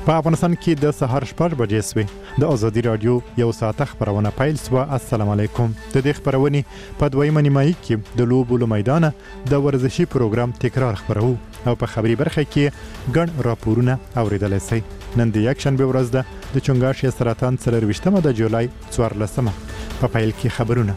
په افغانستان کې د سهار 6 بجې سوې د ازادي رادیو یو ساعته خبرونه پیل سوه. السلام علیکم. د دې خبرونې په دویمه نیمایي کې د لوبو له میدانه د ورزشي پروګرام تکرار خبرو او په خبري برخه کې ګڼ راپورونه اوریدلی سئ. نن د یکشنبې ورځ ده د چنګاښ سرطان 24 د جولای 14 په پیل کې خبرونه.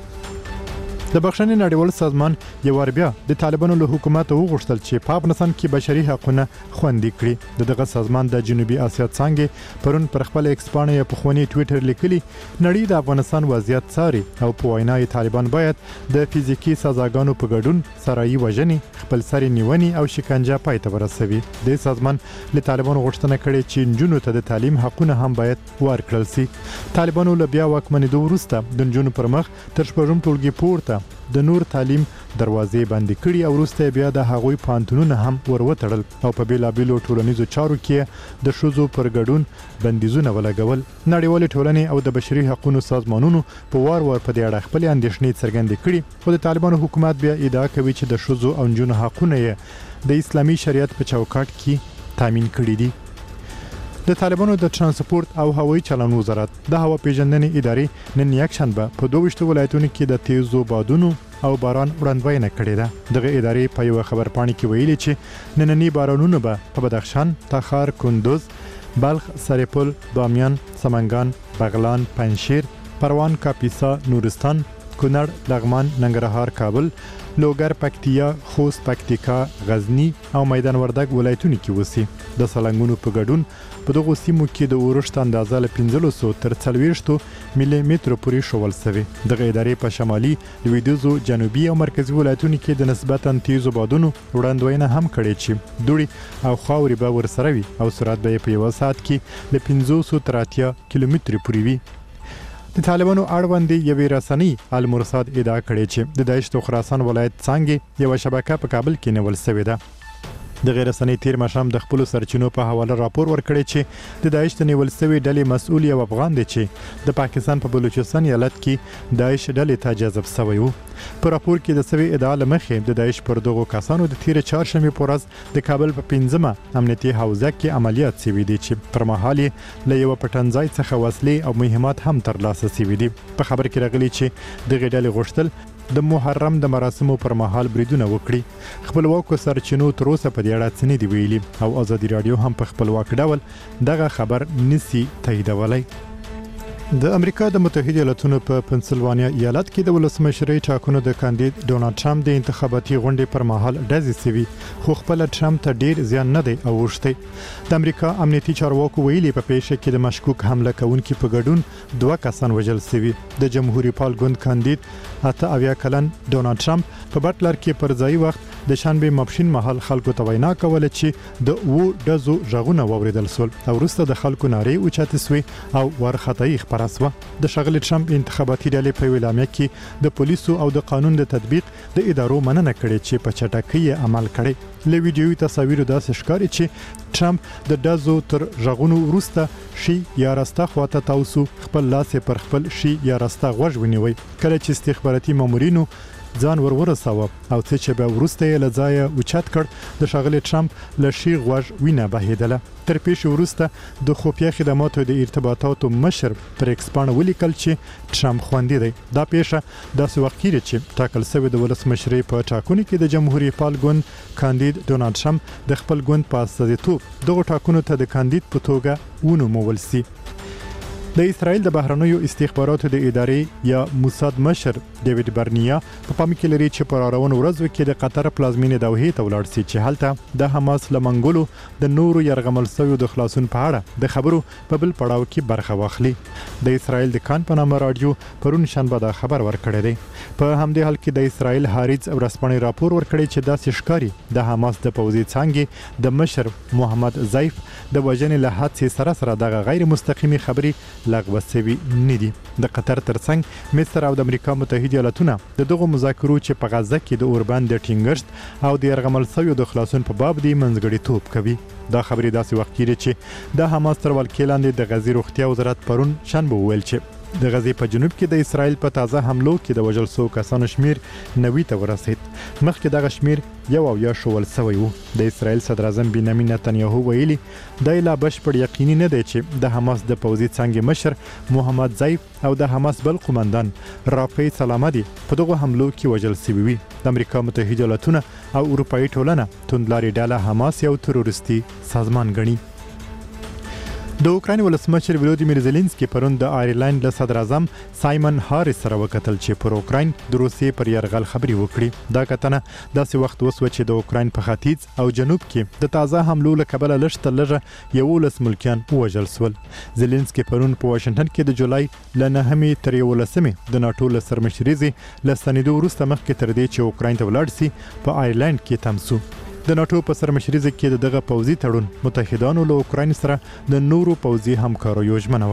د بخښنې نړیوال سازمان یو وار بیا د طالبانو له حکومت وغوښتل چې په افغانستان کې بشري حقونه خوندي کړي. دغه سازمان د جنوبي اسیا څانګې پرون پر خپل ایکس پاڼه په خواني ټوئیټر لیکلي نړۍ د افغانستان وضعیت څاري او په وینای طالبان باید د فزیکی سزاګانو په ګډون سرایي وژنې خپل سری نیونی او شکنجه پای ته ورسوي. د سازمان له طالبانو غوښتنه کړې چې نجونو ته د تعلیم حقونه هم باید ورکړل شي. طالبانو له بیا واکمنېدو وروسته د نجونو پر مخ تر شپږم ټولګي پورته د نور تعلیم دروازې بندې کړي او وروسته بیا د هغوی پانتونونه هم وروتړل او په بیلابیلو ټولنیزو چارو کې د ښځو پر ګډون بندیزونه ولګول. نړیوالې ټولنې او د بشري حقوقو سازمانونو په وار په دې اړه خپلې اندېښنې څرګندې کړي، خو د طالبانو حکومت بیا ادعا کوي چې د ښځو او نجونو حقونه یې د اسلامي شریعت په چوکاټ کې تامین کړي دي. د طالبانو د ترانسپورت او هوایي چلن وزارت د هوا پیژندنې ادارې نن یکشنبه په 22 ولایتونو کې د تیزو بادونو او باران وړاندوینه کړې ده. دغه ادارې په یو خبرپاڼه کې ویلي چې نننی بارانونه به په بدخشان، تخار، کندوز، بلخ، سرپل، بامیان، سمنګان، بغلان، پنجشیر، پروان، کاپیسا، نورستان، کونړ، لغمان، ننګرهار، کابل، لوګر، پکتیا، خوست، پکتیکا، غزنی او میدان وردګ ولایتونو کې وسی. د سلنګونو په ګډون په دغه سیمو کې د اورښت اندازه له 1500 تر 40 ملي متر پورې شول سوي. دغه ادارې په شمالي، لویدیځو، جنوبي او مرکزي ولایتونو کې د نسبتاً تیزو بادونو وړاندوینه هم کړې چې دوړي او خاورې به ورسره وي او سرعت به په یو ساعت کې له 500 تر 80 کیلومتر پورې وي. د طالبانو اړوند یوې رسنۍ المرصاد ادعا کړې چې د داعش د خراسان ولایت څنګه یو شبکه په کابل کې نیول شوې ده. د غیر رسنۍ تیر مشام د خپل سرچینو په حواله راپور ورکړی چې د داعش د نیول شوی ډلې مسؤل یو افغان دی چې د پاکستان په بلوچستان ایالت کې داعش ډلې ته جذب شوی و. په راپور کې د سوي ادعا لمخې د داعش پر دغو کسانو د تیر چهارشنبې په ورځ د کابل په 5مه امنیتي حوزه کې عملیات شوي دي چې پر مهال له یو پټنځای څخه وسلې او مهمات هم ترلاسه شوي دي. په خبر کې راغلي چې دغه ډلې غوښتل د محرم د مراسمو پر مهال بریدونه وکړي. خپلواکو سرچینو تر اوسه په دې اړه څه نه دي ویلي او ازادي رادیو هم په خپلواک ډول دغه خبر نسی تاییدولی. د امریکا د متحده ایالاتونو په پنسلوانیا ایالت کې د ولسمشرۍ ټاکنو د کاندید ډونالد ټرمپ د انتخاباتي غونډې پر مهال ډزې سوي، خو خپل ټرمپ ته ډیر زیان نه دی اوښتی. د امریکا امنیتي چارواکو ویلي په پیښه کې د مشکوک حمله کوونکي په ګډون 2 کسان وژل سوي. د جمهوریت پال ګوند کاندید 88 کلن ډونالد ټرمپ په بټلر کې پر ځای وخت د شنبه ماپښین مهال خلکو ته وینا کوله چې د و ډزو ژغونه واوریدل شول او وروسته د خلکو نارې اوچتې سوې او ورختۍ خپره سوه. د ښاغلي ټرمپ انتخاباتي ډلې په ویلامه کې د پولیسو او د قانون د تطبیق د ادارو مننه کړې چې په چټکۍ عمل کړي. له ویډیوي تصاویرو داسې ښکاري چې ټرمپ د ډزو تر ژغونو وروسته شي یا راسته خواته تاوسو خپل لاس پر خپل شي یا راسته غوږ ونیوي کله چې استخباراتي مامورینو ځان ورساوه او څه چې به وروسته یې له ځایه اوچت کړ. د ښاغلي ټرمپ له شي غوږ وینه بهیدله. تر پیښې وروسته د خفیه خدماتو د ارتباطاتو مشر پر ایکس پاڼه ولیکل چې ټرمپ خوندي دی. دا پیښه داسې وخت کې چې ټاکل شوی د ولسمشرۍ په ټاکنو کې د جمهوریت پال ګوند کاندید ډونالد ټرمپ د خپل ګوند په استازیتوب دغه ټاکنو ته د کاندید په توګه ونومول شي. د اسرائیل د بهرنیو استخباراتو د ادارې یا موساد مشر ډیوډ برنیا په پام کې لري چې پر روانو ورځو کې د قطر پلازمینې دوحې ته ولاړ شي چې هلته د حماس له منګولو د نورو یرغمل شویو د خلاصون په اړه د خبرو په بل پړاو کې برخه واخلي. د اسرائیل د کان په نامه رادیو پرون شنبه دا خبر ورکړی دی. په همدې حال کې د اسرائیل هاریز ورځپاڼې راپور ورکړی چې داسې ښکاري د حماس د پوځي څانګې د مشر محمد زیف د وژنې له حادثې سره سره دغه غیر مستقیمي خبرې لغوه شوي نه دي. د قطر ترڅنګ مصر او د امریکا متحده ایالاتونه د دغو مذاکرو چې په غزه کې د اوربند د ټینګښت او د یرغمل شویو د خلاصون په باب دی منځګړیتوب کوي. دا خبرې داسې وخت کې چې د حماس تر ولکې لاندې د غزې روغتیا وزارت پرون شنبه وویل چې د غزې په جنوب کې د اسرایل په تازه حملو کې د وژل شوو کسانو شمیر 90 ته ورسید. مخکې دغه شمیر یا شول سوی وو. د اسرایل صدر اعظم بنیامین نتنیاهو ویلي دا لا بشپړ یقیني نه دی چې د حماس د پوځي څنګه مشر محمد ضیف او د حماس بل قومندان رافی سلامتی په دغه حملو کې وژل شوي وي. د امریکا متحده ایالاتونه او اروپאי ټولنه توندلاري ډله حماس یو تروریستي سازمان ګڼي. د اوکراین ولسمشر ولودیمیر زيلنسکي پرون د آیرلند له صدر اعظم سایمن هاریس سره وکتل چې پر اوکراین د روسیې پر یرغل خبري وکړي. دا کتنه داسې وخت وسو چې د اوکراین په ختیځ او جنوب کې د تازه حملو له کبله لږ لږه 11 ملکیان وژل شول. زيلنسکي پرون په واشنگټن کې د جولای ل 9 تر 11 د ناتو له سرمشريزي له سندو وروسته مخکې تر دې چې اوکراین ته ولاړ سي په آیرلند کې تمسو. د ناتو په سرمشريزه کې دغه پوځي تړون متحدانو له اوکراین سره د نورو پوځي همکاریو ژمنه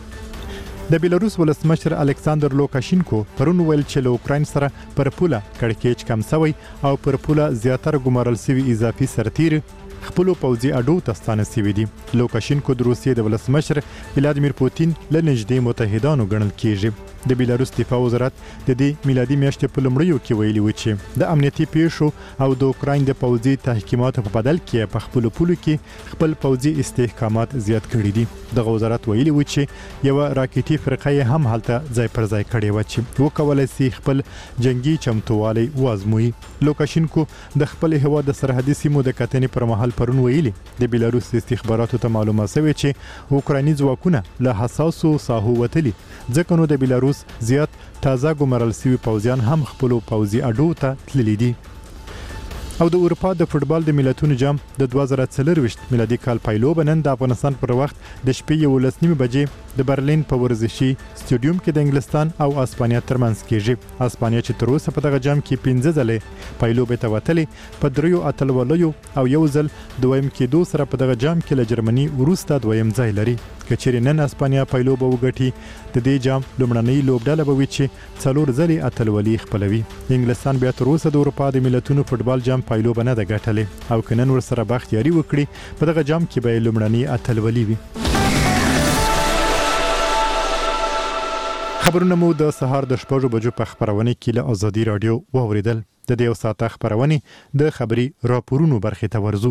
وکړه. د بیلاروس ولسمشر الکساندر لوکاشینکو پرون ویل چې له اوکراین سره پر پوله کړکېچ کم شوی او پر پوله زیاتره ګمارل شوی اضافي سرتیر خپل پوځي اډو ته ستانه شوی دي. لوکاشینکو د روسیې د ولسمشر ولادیمیر پوتین له نږدې متحدانو ګڼل کیږي. د بیلاروس دفاع وزارت د دې میلادي میاشتې په لومړیو کې ویلي و چې د امنیتي پیښو او د اوکراین د پوځي تحقیقاتو په بدل کې په خپل پولو کې خپل پوځي استحکامات زیات کړي دي. دغه وزارت ویلي و چې یو راکټي فرقه هم هلته ځای پر ځای کړي و چې وکولای شي خپل جنگي چمتووالی وازموي. لوکاشینکو د خپل هیواد د سرحدي سیمو د کتنې پر مهال پرون ویلي د بیلاروس استخباراتو ته معلومه شوې چې اوکرایني ځواکونه له حساسو ساحو وتلي ځکه نو د بیلاروس زیات تازه ګمارل شوي پوځیان هم خپل پوځي اډو ته تللي دي. او د اروپا د فوتبال د ملتونو جام د 2024 میلادي کال پایلو بنن د افغانستان پر وخت د شپې 11:30 بجې د برلین په ورزشي سټډیوم کې د انګلستان او اسپانیا ترمنځ کېږي. اسپانیا چې تر اوسه په دغه جام کې 15 ځله پایلو به توتلې په دریو اتلولیو او یو ځل دویم کې دوه سره په دغه جام کې له جرمني وروسته دویم ځای لري. کچېرې نن اسپانیا پایلو به وګټي د دې جام لومړنۍ لوبډله به وي چې څلور ځلې اتلولي خپلوي. انګلستان بیا تر اوسه د اروپا د ملتونو فوتبال جام پایلو بنه د ګټلې او کنن ور سره بختیاري وکړي په دغه جام کې به لومړنۍ اتلولي وي. خبرونه مو د سهار د 6 بجو په خبرونه کې له ازادي رادیو واوریدل. د دې ساعت خبرونه د خبري راپورونو برخه ته ورزو.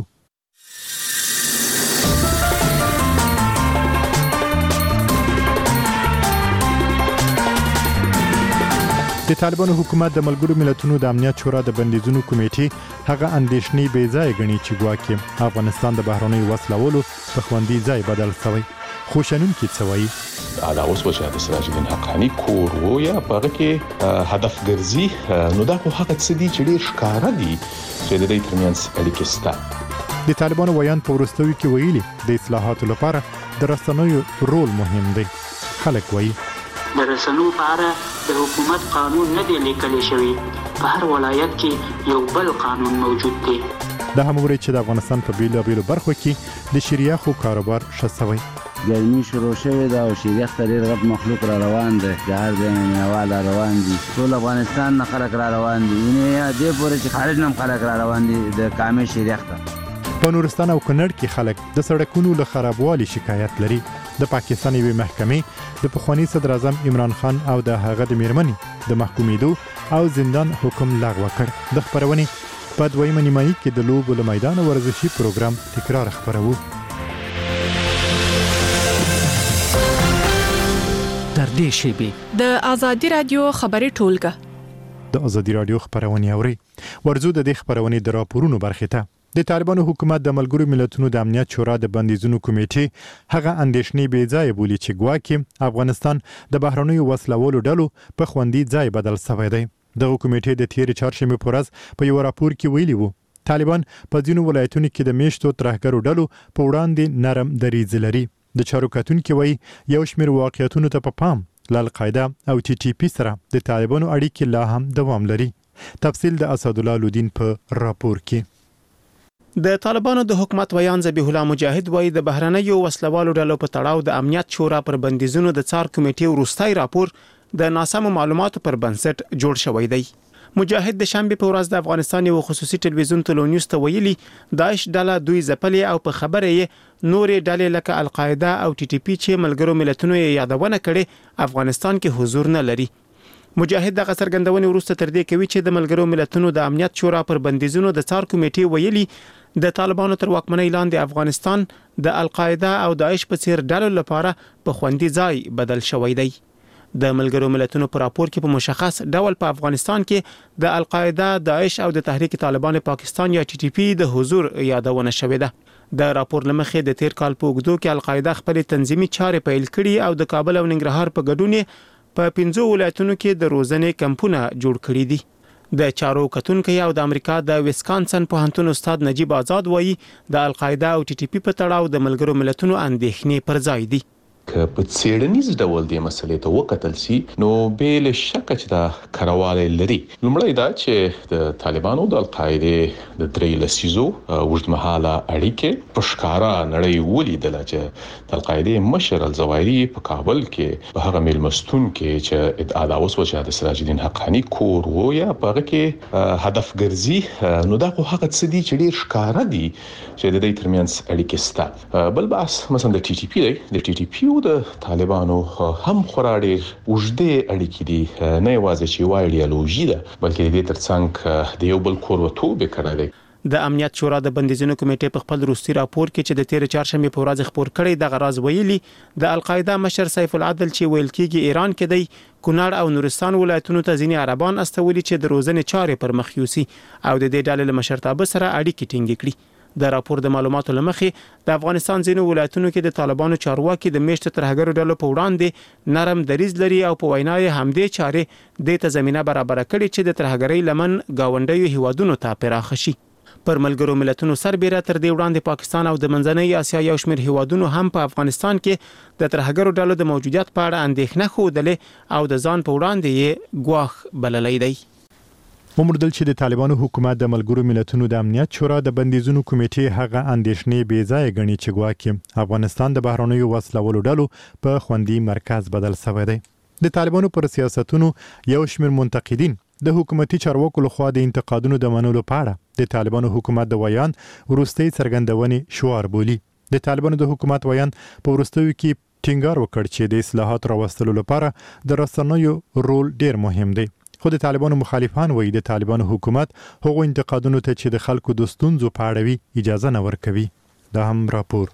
د طالبانو حکومت د ملګرو ملتونو د امنیت شورا د بندیزونو کمیټې هغه اندېښنې بې ځای ګڼي چې ګواکې افغانستان د بهرنیو وسلوالو په خوندي ځای بدل شوی. خو شنونکي څه وایي؟ دا اوس چې د سراج الدین حقانی کور وو یا هغه کې هدف ګرځي نو دا خو هغه څه دي چې ډېر ښکاره دي چې د دې ترمنځ اړیکې شته. د طالبانو ویان په وروستیو کې ویلي د اصلاحاتو لپاره د رسنیو رول مهم دی. خلک وایي د رسنیو په اړه د حکومت قانون نه دی لیکل شوی. په هر ولایت کې یو بل قانون موجود دی. دا هم ورې چې د افغانستان په بیلابیلو برخو کې د شریعه کاروبار شسوي. ګرمي شروع شوې ده او شریعه ډېر غټ مخلوق را روان دی. د هر ځای مینوال را روان دي. ټول افغانستان نه خلک را روان دي. نه دې پورې چې خارج نه خلک را روان دي د کامې شریعه ته. په نورستان او کنړ کې خلک د سړکونو له خرابوالي شکایت لري. د پاکستان یوې محکمې د پخوانی صدر اعظم عمران خان او د هغه د میرمنې د محکومیدو او زندان حکم لغوه کړ. د خبرونې په دویمه نیمایي کې د لوبو له میدان ورزشي پروګرام تکرار خبرو. تر دې شیبې د ازادي رادیو خبري ټولګه د ازادي رادیو خبرونه اوري. ورزو د دې خبرونه د راپورونو برخه ته د طالبانو حکومت د ملګرو ملتونو د امنیت شورا د بندیزونو کمیټې هغه اندېښنې بې ځای بولي چې ګواکې افغانستان د بهرنیو وسلوالو ډلو په خوندي ځای بدل شوی دی. دغه کمیټې د تیر چهارشنبه په ورځ په یو راپور کې ویلي وو طالبان په ځینو ولایتونو کې د میشتو ترهګرو ډلو په وړاندې نرم دریځ لري. د چارو کتونکو وایي یو شمېر واقعیتونو ته په پام القاعده او TTP سره د طالبانو اړیکې لا هم دوام لري. تفصیل د اسدالله لودین په راپور کې. د طالبانو د حکومت ویان ذبیح الله مجاهد وایي د بهرنیو وسلوالو ډلو په تړاو د امنیت شورا پر بندیزونو د څار کمیټې وروستي راپور د ناسمو معلوماتو پر بنسټ جوړ شوی دی. مجاهد د شنبه په ورځ د افغانستان یو خصوصي ټلویزیون تلونیوز ته ویلي داعش ډله دوی ځپلې او په خبره یې نورې ډلې لکه القاعده او ټي ټي پی چې ملګرو ملتونو یې یادونه کړې افغانستان کې حضور نه لري. مجاهد د څرګندونې وروسته تر دې کوي چې د ملګرو ملتونو د امنیت شورا پر بندیزونو د څار کمیټې ویلي د طالبانو تر واکمنۍ لاندې افغانستان د القاعده او داعش په څیر ډلو لپاره په خوندي ځای بدل شوی دی. د ملګرو ملتونو پر راپور کې په مشخص ډول په افغانستان کې د القاعده، داعش او د تحریک طالبان پاکستان یا ټي ټي پی د حضور یادونه شوې ده. د راپور لمخې د تیر کال په اوږدو کې القاعده خپل تنظیمي چارې پیل کړي او د کابل او ننګرهار په ګډون په 15 ولایتونو کې د روزنې کمپونه جوړ کړي دي. د چارو کتونکو او د امریکا د ویسکانسن پوهنتون استاد نجیب آزاد وایي د القاعده او ټي ټي پی په تړاو د ملګرو ملتونو اندېښنې پر ځای دي. که په څېړنیز ډول د مسلې ته وکتل شي نو بل شک چې دا کارواله لري. لومړی دا چې د طالبانو د القاعده د درې لسیزو وجدمحاله اړیکې په ښکارا نړۍ ولیدل چې د القاعده مشر الزوایری په کابل کې په هغه میلمستون کې چې ادعا دا اوس وجه د سراج الدین حقانی کور و یا په هغه کې هدف ګرځي نو دا خو هغه څه دي چې ډیر ښکارا دي چې د دې ترمنځ اړیکې سته. بل بحث مثلا د ټي ټي پی دی. د ټي ټي پی د طالبانو هم خورا ډیر وجدي اړیکې دي، نه یوازې چې یو ایډیالوژي ده بلکې د ترڅنګ د یو بل کوربتوب کړی دی. د امنیت شورا د بندیزونو کمیټې په خپل روسي راپور کې چې د تیر چهارشنبه په ورځ خبر کړی د غراز ویلي د القاعده مشر سیف العدل چې ویل کېږي ایران کې دی کونړ او نورستان ولایتونو ته ځینې عربان استولي چې د روزنې چارې پر مخ یوسي او د دې ډلې له مشرتابه سره اړیکې ټینګې کړي. د راپور د معلوماتو لمخې د افغانستان ځینو ولایتونو کې د طالبانو چارواکي د میشت ترهګرو ډلو په وړاندې نرم دریځ لري او په وینا یې همدې چارې د ته زمينه برابر کړي چې د ترهګرۍ لمن گاونډیو هیوادونو ته پراخ شي. پر ملګرو ملتونو سربېره تر دې وړاندې پاکستان او د منځنۍ اسیا یو شمېر هیوادونو هم په افغانستان کې د ترهګرو ډلو د موجودیت په اړه اندېښنه ښودلې او د ځان په وړاندې یې ګواښ بللی دی. ومردل چې د طالبانو حکومت د ملګرو ملتونو د امنیت شورا د بندیزونو کمیټې هغه اندېښنې بې ځای ګڼي چې ګواکې افغانستان د بهرنیو وسلوالو ډلو په خوندي مرکز بدل شوی دی. د طالبانو پر سیاستونو یو شمېر منتقدین د حکومتي چارواکو لخوا د انتقادونو د منلو په اړه د طالبانو حکومت د ویان وروستۍ څرګندونې شعار بولي. د طالبانو د حکومت ویان په وروستیو کې ټینګار وکړ چې د اصلاحات راوستلو لپاره د رسنیو رول ډیر مهم دی. خو د طالبانو مخالفان وایي د طالبانو حکومت هغو انتقادونو ته چې د خلکو د ستونزو په اړه وي اجازه نه ورکوي. دا هم راپور.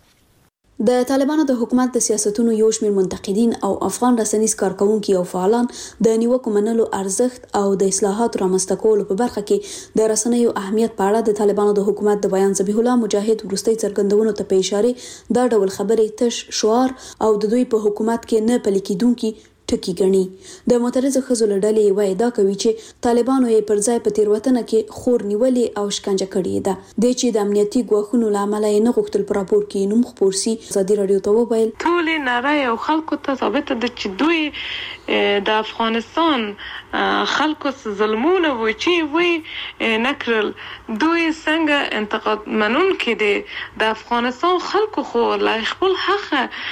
د طالبانو د حکومت د سیاستونو یو شمېر منتقدین او افغان رسنیز کارکونکي او فعالان د نیوکو منلو ارزښت او د اصلاحاتو رامنځته کولو په برخه کې د رسنیو اهمیت په اړه د طالبانو د حکومت د بیان ذبیح الله مجاهد وروستۍ څرګندونو ته په اشاره دا ډول خبرې تش شعار او د دوی په حکومت کې نه پلي کېدونکي ټکی ګڼي. د معترض ښځو له ډلې وایي دا کوي چې طالبانو یې پر ځای په تېروتنه کې خور نیولې او شکنجه کړې ده. د چې د امنیتي ګواښونو له امله یې نه غوښتل په راپور کې نوم خپور سي. ازادي راډیو ته وویل ټولې نړۍ او خلکو ته ثابته ده چې دوی د افغانستان خلکو ظلمونه و چې وی نکرل دوی څنګه انتقاد منونکي دي. د افغانستان خلکو خو لا خپل حق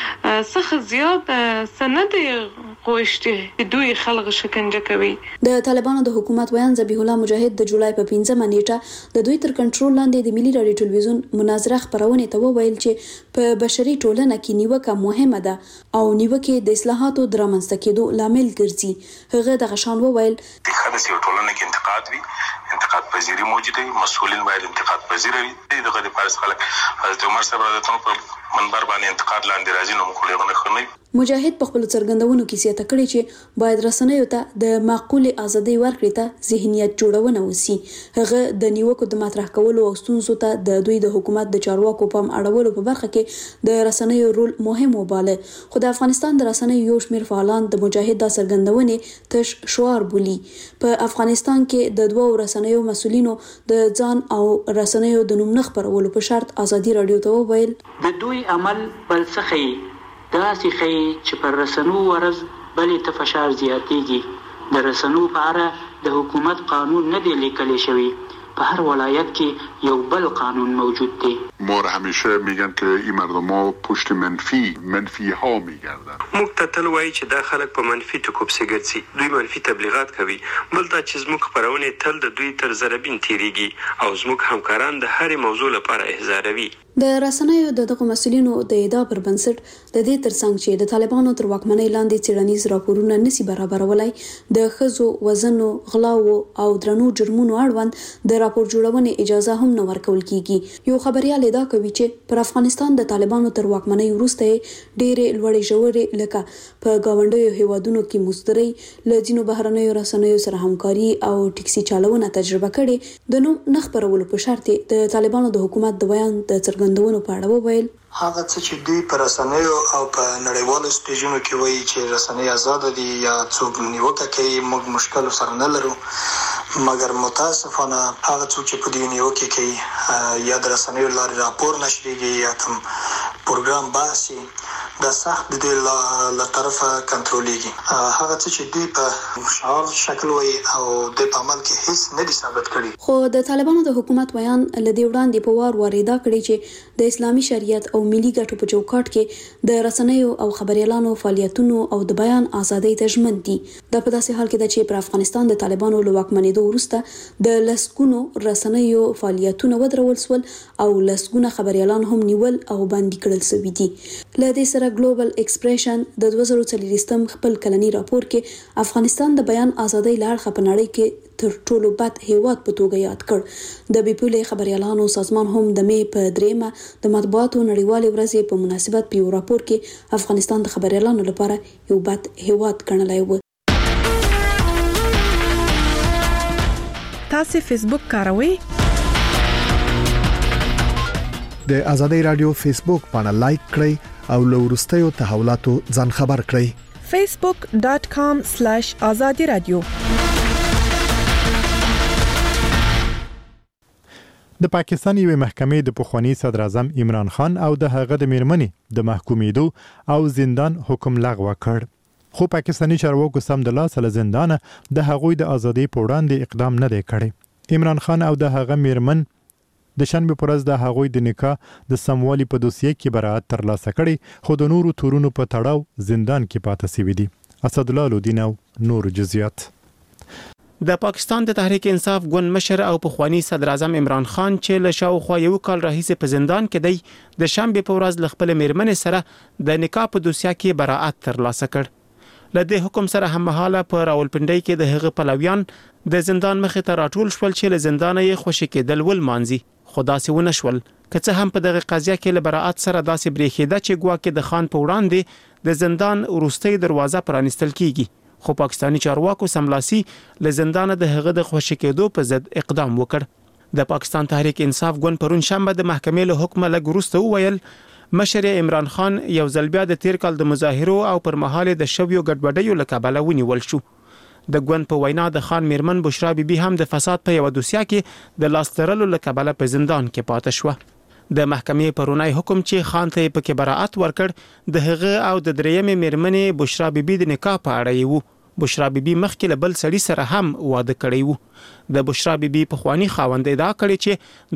څخه زیات سند غوښتي دوی خلک شکنجه کوي. د طالبانو د حکومت ویان ذبیح الله مجاهد د جولای په 15 نیټه د دوی تر کنټرول لاندې د ملي راډیو ټلویزیون مناظره خبرونه ته وویل چې په بشري ټولنه کې نیوکه مهمه ده او نیوکه د اصلاحاتو د رامنځته کېدو لامل ګرځي. هغه د غشان وویل د خدای ټولنه کې انتقاد وي، انتقاد پذیری موجود وي، مسؤلین باید انتقاد پذیر وي. دغه د پارس خلک حضرت عمر صاحب رضی الله عنه په منبر باندې انتقاد لاندې راځي نو مخولونه خنوي. مجاهد په خپل څرګندونو کې زیاته کړې چې باید رسنیو ته د معقول ازادي ورکړې ته ذهنیت جوړونه وسی. هغه د نیوکو د مطرح کولو او ستونزو ته د دوی د حکومت د چارواکو پام اړولو په برخه کې د رسنیو رول مهم وباله. خو د افغانستان د رسنیو یو شمېر فعالان د مجاهد د څرګندونې تش شعار بولي. په افغانستان کې د دوه رسنیو مسؤلینو د ځان او رسنیو د نوم خبرولو په شرط ازادي راډیو ته وویل د دوی عمل بل څه داسې خی چې پر رسنو ورځ بلې ته فشار زیاتېږي. د رسنو په اړه د حکومت قانون نه دی لیکلی شوی. په هر ولایت کې یو بل قانون موجود دی. ما همیشه میگن که این مردم ها پشت منفی ها میگردن. موږ ته تل وایي چې دا خلک په منفي ټکو پسې ګرځي، دوی منفي تبلیغات کوي. بل دا چې زموږ خپرونې تل د دوی تر ضربین تیریږي او زموږ همکاران د هرې موضوع لپاره احزاروي. د رسنیو دغه مسؤلینو د ادعا پر بنسټ د دې ترڅنګ چې د طالبانو تر واکمنۍ لاندې څېړنیز راپورونه نسی برابرولای د ښځو وزنو غلاو او درنو جرمونو اړوند د راپور جوړونې اجازه هم نه ورکول کیږي. یو خبريال ادعا کوي چې پر افغانستان د طالبانو تر واکمنۍ وروسته ډېرې لوړې ژورې لکه په گاونډیو هیوادونو کې مزدوري له ځینو بهرنیو رسنیو سره همکاري او ټیکسي چالوونه تجربه کړي د نوم نه خپرولو په شرط د طالبانو د حکومت د بیان د څرګندونو په اړه وویل هغه څه چې دوی پر رسنیو او په نړیوالو سټیجونو کې وایي چې رسنۍ آزاد دي یا څوک نیوکه کوي موږ مشکل سره نه لرو، مګر متاسفانه هغه څوک چې په دې نیوکه کوي یا د رسنیو لارې راپور نشریږي یا کوم پروګرام باسي د سخت د له طرفه کنټرولېږي. هغه څه چې دوی په شعار شکل وایي او د عمل کې هیڅ نه دي ثابت کړي. خو د طالبانو د حکومت بیان لدی وړاندې په وار ورېدا کړی چې د اسلامي شریعت او ملي ګټو په چوکاټ کې د رسنیو او خبريالانو فعالیتونو او د بیان ازادۍ ته ژمن دي. د په داسې حال کې د چې پر افغانستان د طالبانو له واکمنېدو وروسته د لسګونو رسنیو فعالیتونه ودرول سول او لسګونه خبريالان هم نیول او باندې کړل شوي دي. له دې سره ګلوبل ایکسپریشن د 2023م خپل کلنی راپور کې افغانستان د بیان ازادۍ لړ په نړۍ کې تر ټولو بد هیواد په توګه یاد کړ. د بیپولې خبريالانو سازمان هم د مې په 3 د مطبوعاتو نړیوالې ورځې په مناسبت په یو راپور کې افغانستان د خبريالانو لپاره یو بد هیواد ګڼلی و. تاسو فیسبوک کاروئ؟ د ازادۍ رادیو فیسبوک باندې لایک کړئ او له وروستیو تحولاتو ځان خبر کړئ. facebook.com/azadi radio. د پاکستان یوې محکمې د پخوانی صدر اعظم عمران خان او د هغه د میرمنې د محکومیدو او زندان حکم لغوه کړ. خو پاکستانی چارواکو سم د لاس له زندانه د هغوی د ازادۍ په وړاندې اقدام نه دی کړی. عمران خان او د هغه میرمن د شنبه پر ورځ د هغوی د نکاح د سموالي په دوسیه کې براءت ترلاسه کړي، خو د نورو تورونو په تړاو زندان کې پاتې شوی دي. اسد الله لودین او نور جزئیات. د پاکستان د تحریک انصاف ګوند مشر او پخوانی صدر اعظم عمران خان چې له شاوخوا یو کال راهیسې په زندان کې دی، د شنبه په ورځ له خپل میرمنې سره د نکاح په دوسیه کې براءت ترلاسه کړ. له دې حکم سره هممهاله په راولپنډۍ کې د هغه پلویان د زندان مخې ته راټول شول چې له زندانه یې خوشي کېدل ولمانځي، خو داسې ونه شول. که څه هم په دغه قضیه کې له براءت سره داسې بریښېده چې ګواکې د خان په وړاندې د زندان وروستۍ دروازه پرانیستل کیږي، خو پاکستانی چارواکو سملاسي له زندانه د هغه د خوشي کېدو په ضد اقدام وکړ. د پاکستان تحریک انصاف ګوند پرون شنبه د محکمې له حکم لږ وروسته وویل مشر عمران خان یو ځل بیا د تیر کال د مظاهرو او پر مهال د شویو ګډوډیو له کبله ونیول شو. د ګوند په وینا د خان میرمن بشرا بیبي هم د فساد په یو دوسیه کې د لاس ترلو له کبله په زندان کې پاتې شو. د محکمې پرونی حکم چې خان ته په کې براءت ورکړ د هغه او د درېمې میرمنې بشرا بیبي د نکاح په اړه یو. بشرا بیبي مخکې له بل سړي سره هم واده کړی وو. د بشرا بیبي پخوانی خاوند ادعا کړې چې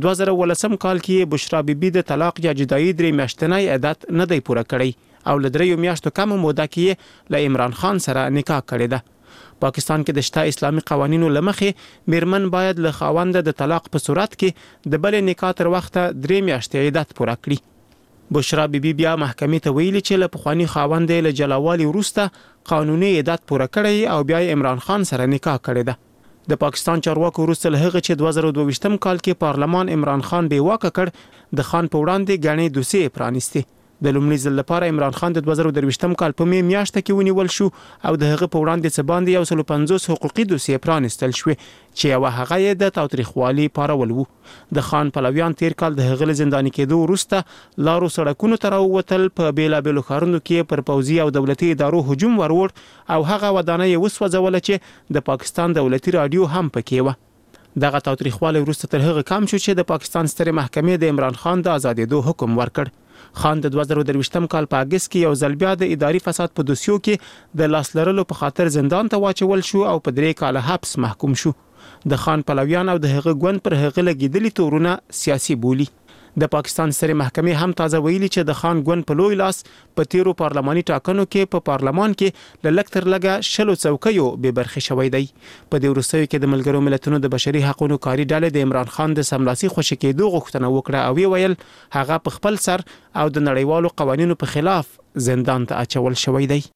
2018 کال کې بشرا بیبي د طلاق یا جدایي 3 میاشتنی عدت نه دی پوره کړی او له 3 میاشتو کم موده کې له عمران خان سره نکاح کړی ده. پاکستان کې د شته اسلامي قوانینو لمخې میرمن باید له خاوند د طلاق په صورت کې د بل نکاح تر وخته 3 میاشتې عدت پوره کړي. بشرا بیبي بیا محکمې ته ویلي چې له پخوانی خاوند له جلاوالي وروسته قانوني عدت پوره کړی او بیا عمران خان سره نکاح کړی ده. د پاکستان چارواکو وروسته له هغه چې 2022م کال کې پارلمان عمران خان بې واکه کړ، د خان په وړاندې غنې دوسیې پرانیستي. د لومړي ځل لپاره عمران خان د 2023م کال په میاشت کې ونیول شو او د هغه په وړاندې څه باندې 150 حقوقي دوسیې پرانیستل شوې چې یو هغه یې د تاوتریخوالي پارول وو. د خان پلویان تیر کال د هغه زنداني کېدو وروسته لارو سړکونو ته راووتل، په بیلابېلو ښارونو کې پر پوځي او دولتي ادارو هجوم ورور او هغه ودانۍ یې وسوځوله چې د پاکستان دولتي رادیو هم پکې و. دغه تاوتریخوالی وروسته تر هغه کم شو چې د پاکستان سترې محکمې د عمران خان د آزادېدو حکم ورکړ. خان د 2023م کال په اگست کې یو ځل بیا د اداري فساد په دوسیو کې د لاس لرلو په خاطر زندان ته واچول شو او په 3 کاله حبس محکوم شو. د خان پلویان او د هغه ګوند پر هغه لګیدلي تورونه سیاسي بولی. د پاکستان سره محکمې هم تازه ویلي چې د خان ګوند په لوی لاس په تیرو پارلماني ټاکنو کې په پارلمان کې ل لکتر لګه شلو څوکیو به برخه شوې دی. په دې وروستیو کې د ملګرو ملتونو د بشري حقوقو کاری ډلې د عمران خان د سملاسي خوشی کېدو غوښتنه وکړه او ویل هغه په خپل سر او د نړیوالو قوانینو په خلاف زندان ته اچول شوې دی.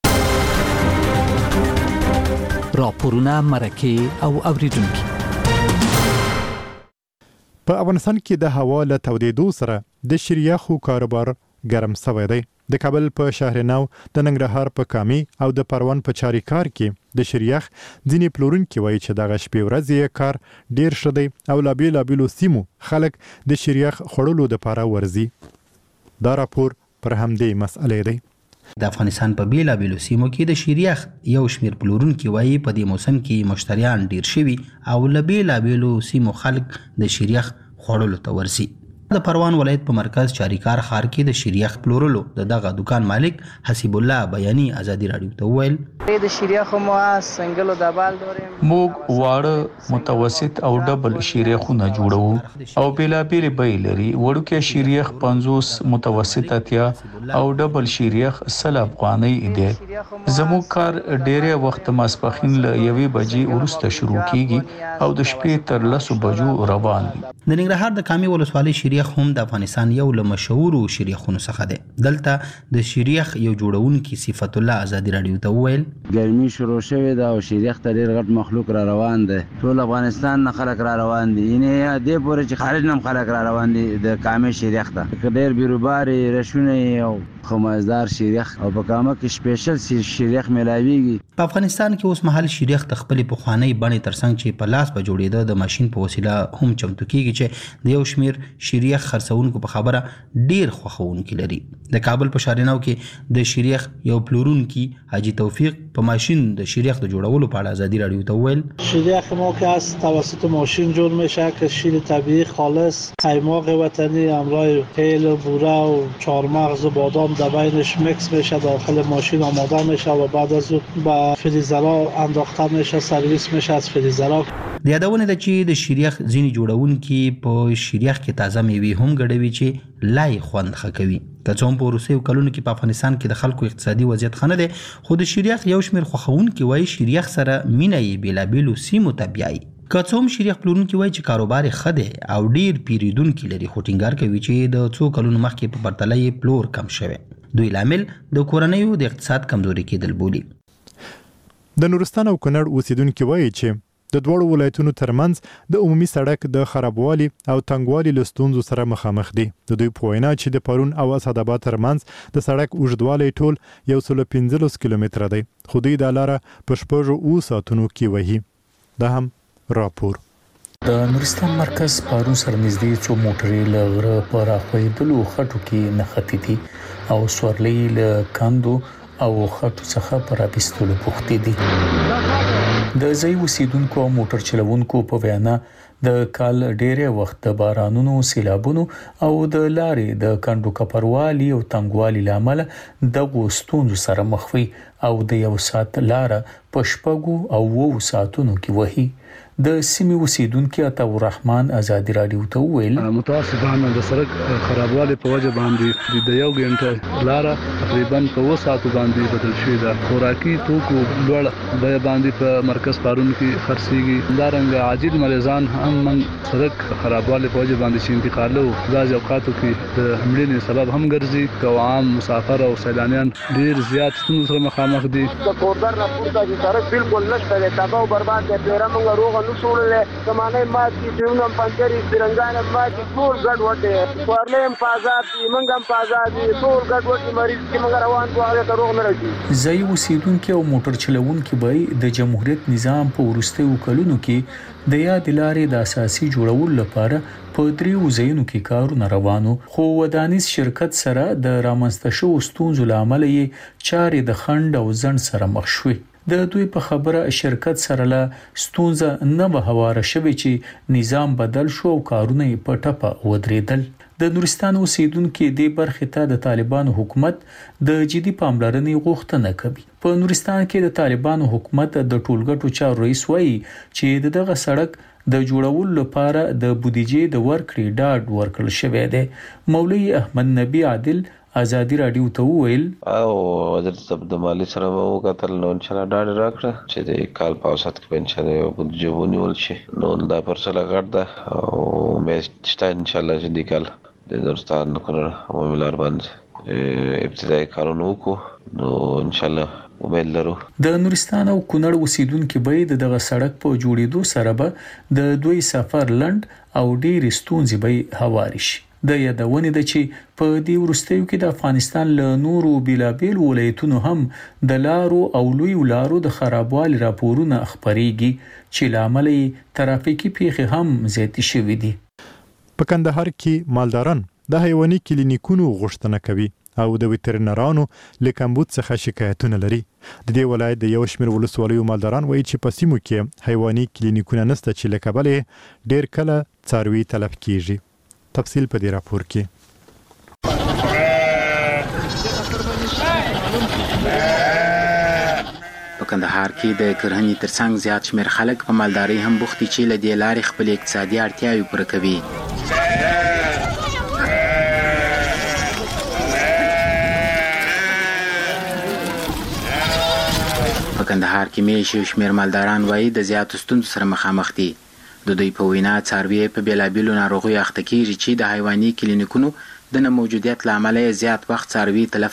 راپورونه مرکه او اوریدونکو. په افغانستان کې د هوا له تودېدو سره د شریخو کاروبار ګرم شوی دی. د کابل په شهر نو، د ننګرهار په کامي او د پروان په چاریکار کې د شریخ ځینې پلورونکي وایي چې دغه شپې ورځې کار ډیر ښه دی او لا بیلابیلو سیمو خلک د شریخ خوړلو دپاره ورځي. دا راپور پر همدې مسئلې دی. د افغانستان په بیلابیلو سیمو کې د شریخ یو شمیر پلورونکي وایي په دې موسم کې مشتریان ډیر شوي او له بیلابیلو سیمو خلک د شریخ خوړلو ته ورځي. د پروان ولایت په مرکز چاریکار ښار کې د شریخ پلورلو دغه دکان مالک حسیب الله بیانی ازادي رادیو ته وویل د شریخ مو سنگلو د بال دورې موږ واړه متوسط او ډبل شریخونه جوړو او بیلابیل بیل لري. وړوکې شریخ 50 متوسط اتیا او ډبل شریخ 100 افغانۍ دی. زموږ کار ډېره وخت ماسپخین له 1 بجې وروسته شروع کیږي او د شپې تر 10 بجو روان وي. د ننګرهار د کامي ولسوالۍ شریخ هم د افغانستان یو له مشهورو شریخونو څخه دی. دلته د شریخ یو جوړونکي صفت الله ازادي رادیو ته وویل ګرمي شروع شوې ده او شریخ ته ډېر غټ مخلوق را روان دی. ټول افغانستان نه خلک را روان دي. یعنې دې پورې چې خارج نه خلک را روان دي د کامې شریخ ته. ډېر بیروبارې رشونه او خمازدار شریخ او په کامه کې سپیشل شریخ ملاویږي. په افغانستان کې اوس مهال شریخ د خپلې پخوانۍ بڼې ترڅنګ چې په لاس په جوړېده د ماشین په وسیله هم چمتو کیږي چې د یو شمیر شریخ خرڅونکو په خبره ډیر خوښونکي لري. د کابل په شارنو کې د شریخ یو پلورونکي حاجی توفیق په ماشین د شریخ د جوړولو په اړه ازادي رادیو ته وویل شریخ ما که از توسط ماشین جور میشه که شیر طبیعی خالص قیماق وطنی همراه تیل و بوره و چهارمغز و بادام در بینش مکس میشه داخل ماشین آماده میشه و بعد از اون به فریزرها انداخته میشه سرویس میشه از فریزرها. د یادونه ده چې د شریخ ځینې جوړونکي په شریخ کې تازه میوې هم ګډوي چې لای خوند ښه کوي. که څه هم په وروستیو کلونو کې په افغانستان کې د خلکو اقتصادي وضعیت ښه نه دی، خو د شریخ یو شمېر خوښونکي وایي شریخ سره مینه یې بېلابېلو سیمو ته بیایي. که څه هم شریخ پلورونکي وایي چې کاروبار یې ښه دی او ډېر پیرودونکي لري، خو ټینګار کوي چې د څو کلونو مخکې په پرتله یې پلور کم شوی. دوی لامل د کورنیو د اقتصاد کمزوري کېدل بولي. د نورستان او کونړ اوسیدونکي وایي چې د دوړو ولایتونو ترمنځ د عمومي سړک د خرابوالي او تنګوالي له ستونزو سره مخامخ دي. د دوی په وینا چې د پرون او اسداباد ترمنځ د سړک اوږدوالی ټول 115 کیلومتره دی، خو دوی دا لاره په 6 ساعتونو کې وهي. دا هم راپور. د نورستان مرکز پارون سره نږدې څو موټرې له غره په راخوېدلو خټو کې نښتې دي او سورلۍ له کندو او خټو څخه پر اپیستلو پوښتې دي. د ځای اوسیدونکو او موټر چلوونکو په وینا د کال ډېری وخت د بارانونو، سیلابونو او د لارې د کندو کپروالي او تنګوالي لامل د ستونزو سره مخ وي او د یو ساعت لاره په 6 او 9 ساعتونو کې وهي. د سیمې اوسیدونکي عطاء الرحمن ازادي رادیو ته وویل متاسفانه د سړک خرابوالي په وجه باندې د یو غنټه لاره تقریبا په 2 ساعتو باندې بدل شوې ده. خوراکي توکو لوړ بیه باندې په مرکز پارون کې خرڅيږي. دارنګ عاجل مریضان هم من سړک خرابوالي په وجه باندې چې انتقالو بعض اوقاتو کې د حملې سبب هم ګرځي. که عام مسافر او سیلانیان ډیر زیات ستونزو سره مخامخ دي. د کوردر نه پورته چې سړک بالکل نشته دی، تباہ او برباد دی. پیره موږ روغ نشولې زمانه ماتي دیونه پنځري څنګه ماتي ټول ګډ وټه ورلې په آزاد دي، موږ هم په آزاد دي، ټول ګډ وټه مریض چې موږ روان کوو هغه روغ نه راځي. ځای اوسیدونکي او موټر چلوونکي به د جمهوریت نظام په وروستیو کلونو کې د یاد لارې د اساسي جوړولو لپاره په 3 ځایونو کې کارونه روانو، خو ودانیز شرکت سره د رامنځته شوو ستونزو لامل یې چارې د خنډ او ځنډ سره مخ شوې. د دوی په خبره شرکت سره له ستونزه نه به هواره شوي چې نظام بدل شو او کارونه یې په ټپه ودرېدل. د نورستان اوسیدونکو د برخې ته د طالبانو حکومت د جدي پاملرنې غوښتنه کوي. په نورستان کې د طالبانو حکومت د ټولګټو چارو رئیس وایي چې دغه سړک د جوړولو لپاره د بودیجې د ورکړې ډاډ ورکړل شوی دی. مولوي احمد نبی عادل ازادي رادیو ته وویل او وزارت د مالی سره وکتل نو ان شاء الله ډاډ راکړه چې د کال په اوسط کې ان شاء الله یو بودیجه ونیول شي. نو دا پرسله غړده او مې شته ان شاء الله چې د کال د نورستان کونړ عمومي لار باندې ابتدایي کارونه وکړو. نو ان شاء الله امید لرو د نورستان او کونړ اوسیدونکو به دغه سړک په جوړېدو سره به د دوی سفر لند او ډېر ستونزې به هواري شي. د یادونه ده چې په دې وروستیو کې د افغانستان له نورو بیلابیل ولایتونو هم د لارو او لوی لارو د خرابوالي راپورونه خبريږي چې لامل ترافیکي پیښې هم زیات شوې دي. په کندهار کې مالداران د حیواني کلینیکونو غوښتنه کوي او د وترنرانو له کمبود څخه شکایتونه لري. د دې ولایت د یو شمېر ولسوالیو مالداران وایي چې په سیمو کې حیواني کلینیکونه نشته چې له کبله ډېر کله څاروي تلف کیږي. تفصیل په دې راپور کې. په کندهار کې د کرهنې ترڅنګ زیات شمېر خلک په مالدارۍ هم بوخت دي چې له دې لارې خپل اقتصادي اړتیاوې پوره کوي. په کندهار کې مېشې شمېر مالداران وایي د زیاتو ستونزو سره مخامخ دي. د دوی په وینا څاروي په بیلابیلو ناروغیو اخته کیږي چې د حیواني کلینیکونو د نه موجودیت لامل زیات وخت څاروي تلف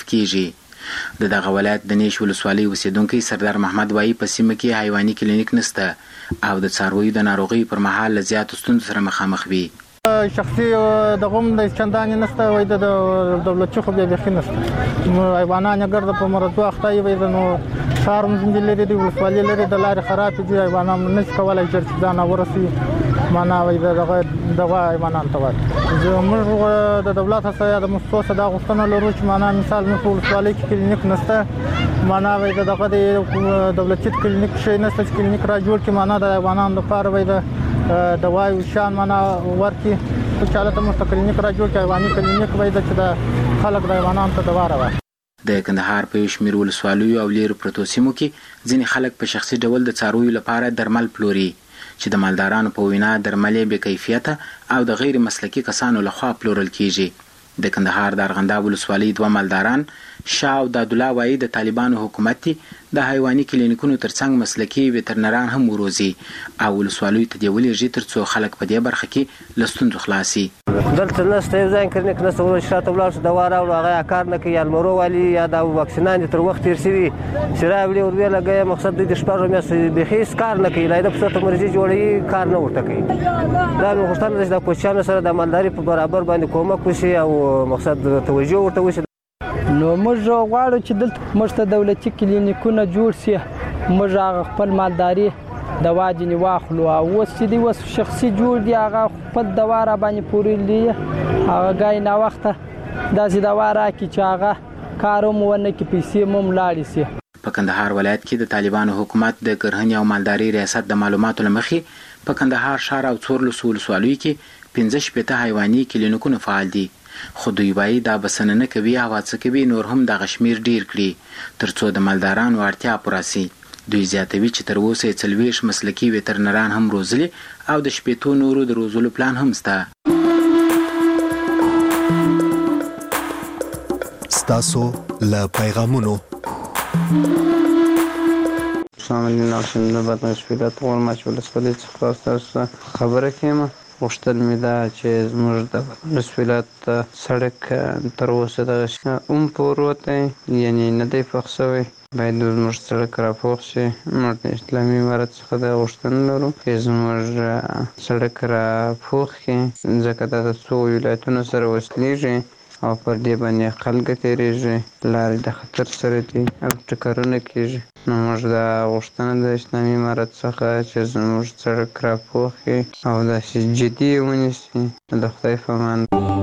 کیږي. دغه ولایت د نیش ولسوالۍ اوسیدونکو سردار محمد وایي په سیمه کې حیواني کلینیک نشته او د څارویو د ناروغیو پر مهال له زیاتو ستونزو سره مخامخ وي. شخصي دغه د چندانې نشته وای د دولتي خو به بخي نشته حیوانات اگر د په مرضو اخته وي نو شهر مزمن لري د ولسوالۍ لري د لارې خراب دي حیوانات نشي کولای چې ځان ورسي معنا وای دغه حیوانات ته وای موږ د دولت سره د مؤسسو د غوښتنه لرو چې معنا مثال موږ ولسوالۍ کې کلینیک نشته معنا وای دغه د دولتي کلینیک شي نشته کلینیک را جوړ کی معنا د حیوانات لپاره وای د دوايو شان معنا ورکی په چاله ته مستقلینیک را جوړ کی حیواني کلینیک وای د چې د خلک د حیوانات ته دوا راوړي. د کندهار په شمیر ولسوالیو او لیرو پروتو سیمو کې ځینې خلک په شخصي ډول د څارویو لپاره درمل پلوري چې د مالدارانو په وینا درملې بې کیفیته او د غیر مسلکي کسانو لخوا پلورل کیږي. د کندهار د ارغنداب ولسوالۍ دوه مالداران شاه او د الله وایي د طالبانو حکومت د حیواني کلینیکونو ترڅنګ مسلکي وترنران هم وروزي او ولسوالیو ته دی ولېږي ترڅو خلک په دې برخه کې له ستونزو خلاصي. دلته نشته یو ځای کلینیک نشته ورته شاته ولاړ شو دوا راوړو هغه کار نه کوي المرو والی یا د واکسینان تر وخت تیر شوي چې راوړي ور ویل لګي مقصد د شپږ میاشتې به هیڅ کار نه کوي لایده په څه مرزي جوړي کار نه ورته کوي. دا مې غوښتنه ده د کوچانو سره د مالداري په برابر باندې کومک وشي او مقصد توجه ورته وشي. نو موږ غواړو چې دلته موږ ته دولتي کلینیکونه جوړ شي موږ هغه خپل مالداري دوا جنې واخلو او اوس چې دی اوس شخصي جوړ دی هغه خپل دوا را باندې پورې دی هغه ګای نه وخته داسې دوا راکړي چې هغه کار هم ونه کړي پیسې هم لاړې شي. په کندهار ولایت کې د طالبانو حکومت د کرهنې او مالداري ریاست د معلوماتو له مخې په کندهار ښار او څوارلسو ولسوالیو کې 15 حیواني کلینیکونه فعال دي خو دوی وایي دا بسنه نه کوي او هڅه کوي نور هم دغه شمېر ډېر کړي ترڅو د مالدارانو اړتیا پوره سي. دوی زیاتوي چې تر اوسه 40 مسلکي وترنران هم روزلي او د 15 نورو د روزلو پلان هم شته. ستاسو له پیغامونو السلام علیکم نوبت مسئولیت غواړم چې ولسوالی څخه تاسو خبره کړم. غوښتل مې ده چې زموږ د مسئولیت سړک تر اوسه دغه هم پروت دی یعنی نه دی پخ شوی باید زموږ سړک راپوخ شي. موږ د اسلامي امارت څخه د غوښتنه لرو چې زموږ سړک راپوخ کړي ځکه دا د څو ولایتونو سره وصلېږي او پر دې باندې خلک تېرېږي لارې د خطر سره دي او ټکرونه کېږي. نو موږ دا غوښتنه د اسلامي امارت څخه چې زموږ سړک راپوخ کړي او داسې جدي یې ونیسي. د خدای په امان.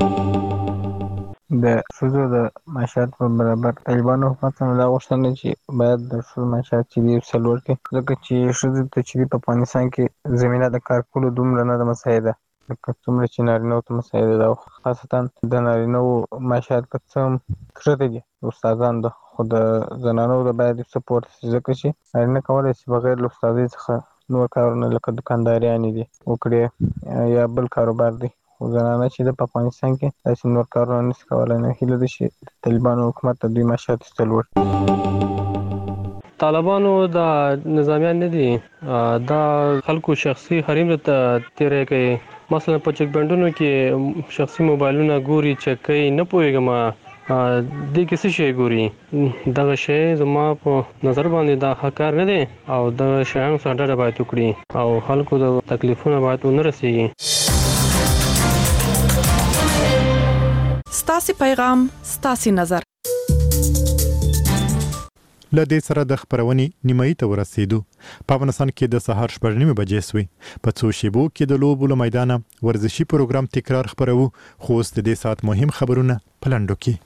د ښځو د معاشات په برابر طالبانو حکومت څخه دا غوښتنه چې باید د ښځو معاشات چې دي څلور کړي ځکه چې ښځو ته چې په افغانستان کې زمینه د کار کولو دومره نه ده مساعده لکه څومره چې نارینه‌و ته مسایل ده، خاصتا د نارینه‌و معاشات که څه هم کښته دي استادان ده، خو د زنانو د باید سپورت ځکه چې نارینه کولی شي بغیر له استادۍ څخه نور کارونه لکه دکانداریانې دي وکړي یا بل کاروبار دی، خو زنانه چې د په افغانستان کې داسې نور کارونه نشي کولی. نو هیله ده چې طالبانو حکومت ته دوی معاشات ایستل طالبانو د نظامیان نه دي، دا خلکو شخصي حریم ته تیری کوي. مثلا په چک بندونو کې شخصي موبایلونه ګوري، چک کوي، نه پوهېږم دې کې څه شی ګوري. دغه شی زما په نظر باندې دا ښه کار نه دی او دغه شیانو څخه ډډه باید وکړي او خلکو د تکلیفونه باید ونه رسېږي. ستاسو پیغام ستاسو نظر. لدې سره د خبرونې نیمایي ته ورسېدو. په افغانستان کې د سهار 8:30 بجې سوې. په څو شیبو کې د لوبو له میدانه ورزشي پروګرام تکرار خبرو، خو اوس د دې ساعت مهم خبرونه په لنډو کې.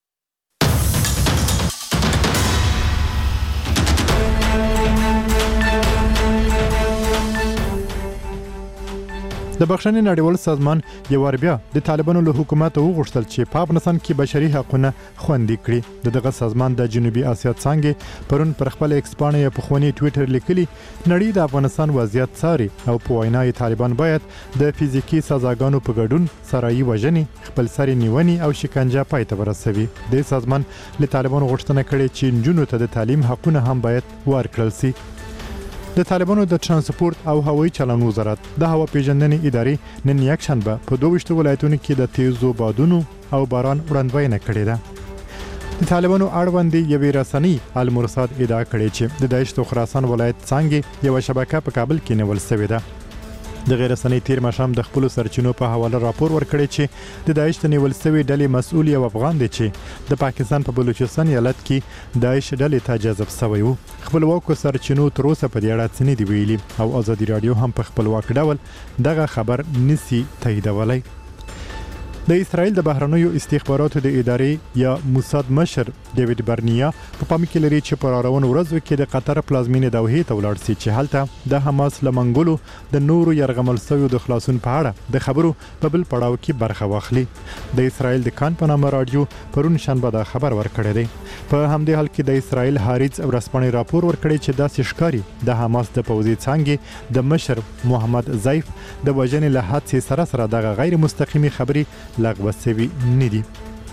د بخښنې نړیوال سازمان یو وار بیا د طالبانو له حکومت وغوښتل چې په افغانستان کې بشري حقوقونه خوندي کړي. دغه سازمان د جنوبي اسیا څنګه پرون پر خپل ایکس باندې په خوني ټوئیټر لیکلي نړۍ د افغانستان وضعیت څاري او په وینای طالبان باید د فزیکی سزاګانو په ګډون سرایي وژنې، خپل سری نیونې او شکنجه پای ته ورسوي. د سازمان له طالبانو غوښتنه کړې چې جنونو ته د تعلیم حقونه هم باید ورکړل شي. د طالبانو د ترانسپورت او هوایي چلن وزارت د هوا پیژندنې ادارې نن یکشنبه په 22 ولایتونو کې د تیزو بادونو او باران وړاندوینه کړې ده. د طالبانو اړوند یوې رسنۍ المرصاد ادعا کړې چې د داعش د خراسان ولایت څنګه یو شبکه په کابل کې نیول شوې ده. د غیر رسنۍ تیر مشام د خپل سرچینو په حواله راپور ورکړی چې د داعش د نیول شوی ډلې مسؤل یو افغان دی چې د پاکستان په بلوچستان ایالت کې داعش ډلې ته جذب شوی و. خپلواکو سرچینو تر اوسه په دې اړه څه نه دی ویلي او ازادي رادیو هم په خپلواک ډول دغه خبر نسی تاییدولی. د اسرائیل د بهرنیو استخباراتو د ادارې یا موساد مشر ډیوډ برنیا په پام کې لري چې پر اړون ورځو کې د قطر پلازمینې دوحې ته ولاړ شي چې هلته د حماس لمنګلو د نورو يرغمل شویو د خلاصون په اړه د خبرو په بل پړاو کې برخه واخلي. د اسرائیل د کان په نامه رادیو پرون شنبه دا خبر ورکړی دی. په همدې حال کې د اسرائیل هاریز ورسپانې راپور ورکړی چې داسې ښکاري د حماس د پوځي څنګه د مشر محمد زیف د وژنې له حادثې سره دغه غیر مستقیمي خبري لغوه شوی نه دي.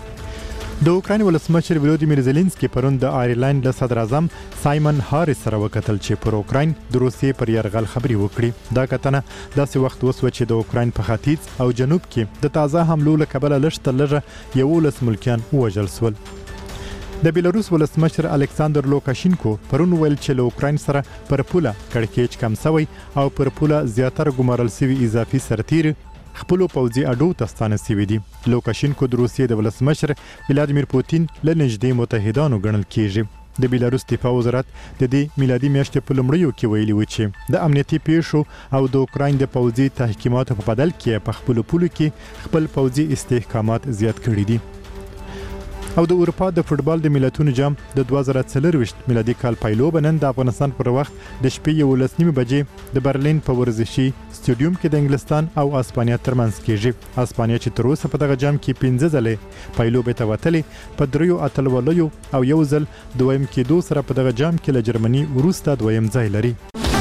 د اوکراین ولسمشر ولودیمیر زيلنسکي پرون د آیرلند له صدر اعظم سایمن هاریس سره وکتل چې پر اوکراین د روسیې پر یرغل خبري وکړي. دا کتنه داسې وخت وسو چې د اوکراین په ختیځ او جنوب کې د تازه حملو له کبله لږ تر لږه 11 ملکیان وژل شول. د بیلاروس ولسمشر الکساندر لوکاشینکو پرون ویل چې له اوکراین سره پر پوله کړکېچ کم شوی او پر پوله زیاتره ګمارل شوی اضافي سرتیر خپل پوځي اډو ته ستانه شوی دي. لوکاشینکو د روسیې د ولسمشر ولادیمیر پوتین له نږدې متحدانو ګڼل کیږي. د بیلاروس دفاع وزارت د دې میلادي میاشتې په لومړیو کې ویلي و چې د امنیتي پیښو او د اوکراین د پوځي تحکیماتو په بدل کې په خپل پولو کې خپل پوځي استحکامات زیات کړي دي. او د اروپا د فوتبال د ملتونو جام د 2024 میلادي کال پایلوب نن د افغانستان پر وخت د شپې 11:30 بجې د برلین په ورزشي سټیډیوم کې د انګلستان او اسپانیا ترمنځ کېږي. اسپانیا چې تر اوسه په دغه جام کې 15 ځله پایلوب ته وتلې په دریو اتلولیو او یو ځل دویم کېدو سره په دغه جام کې له جرمني وروسته دویم ځای لري.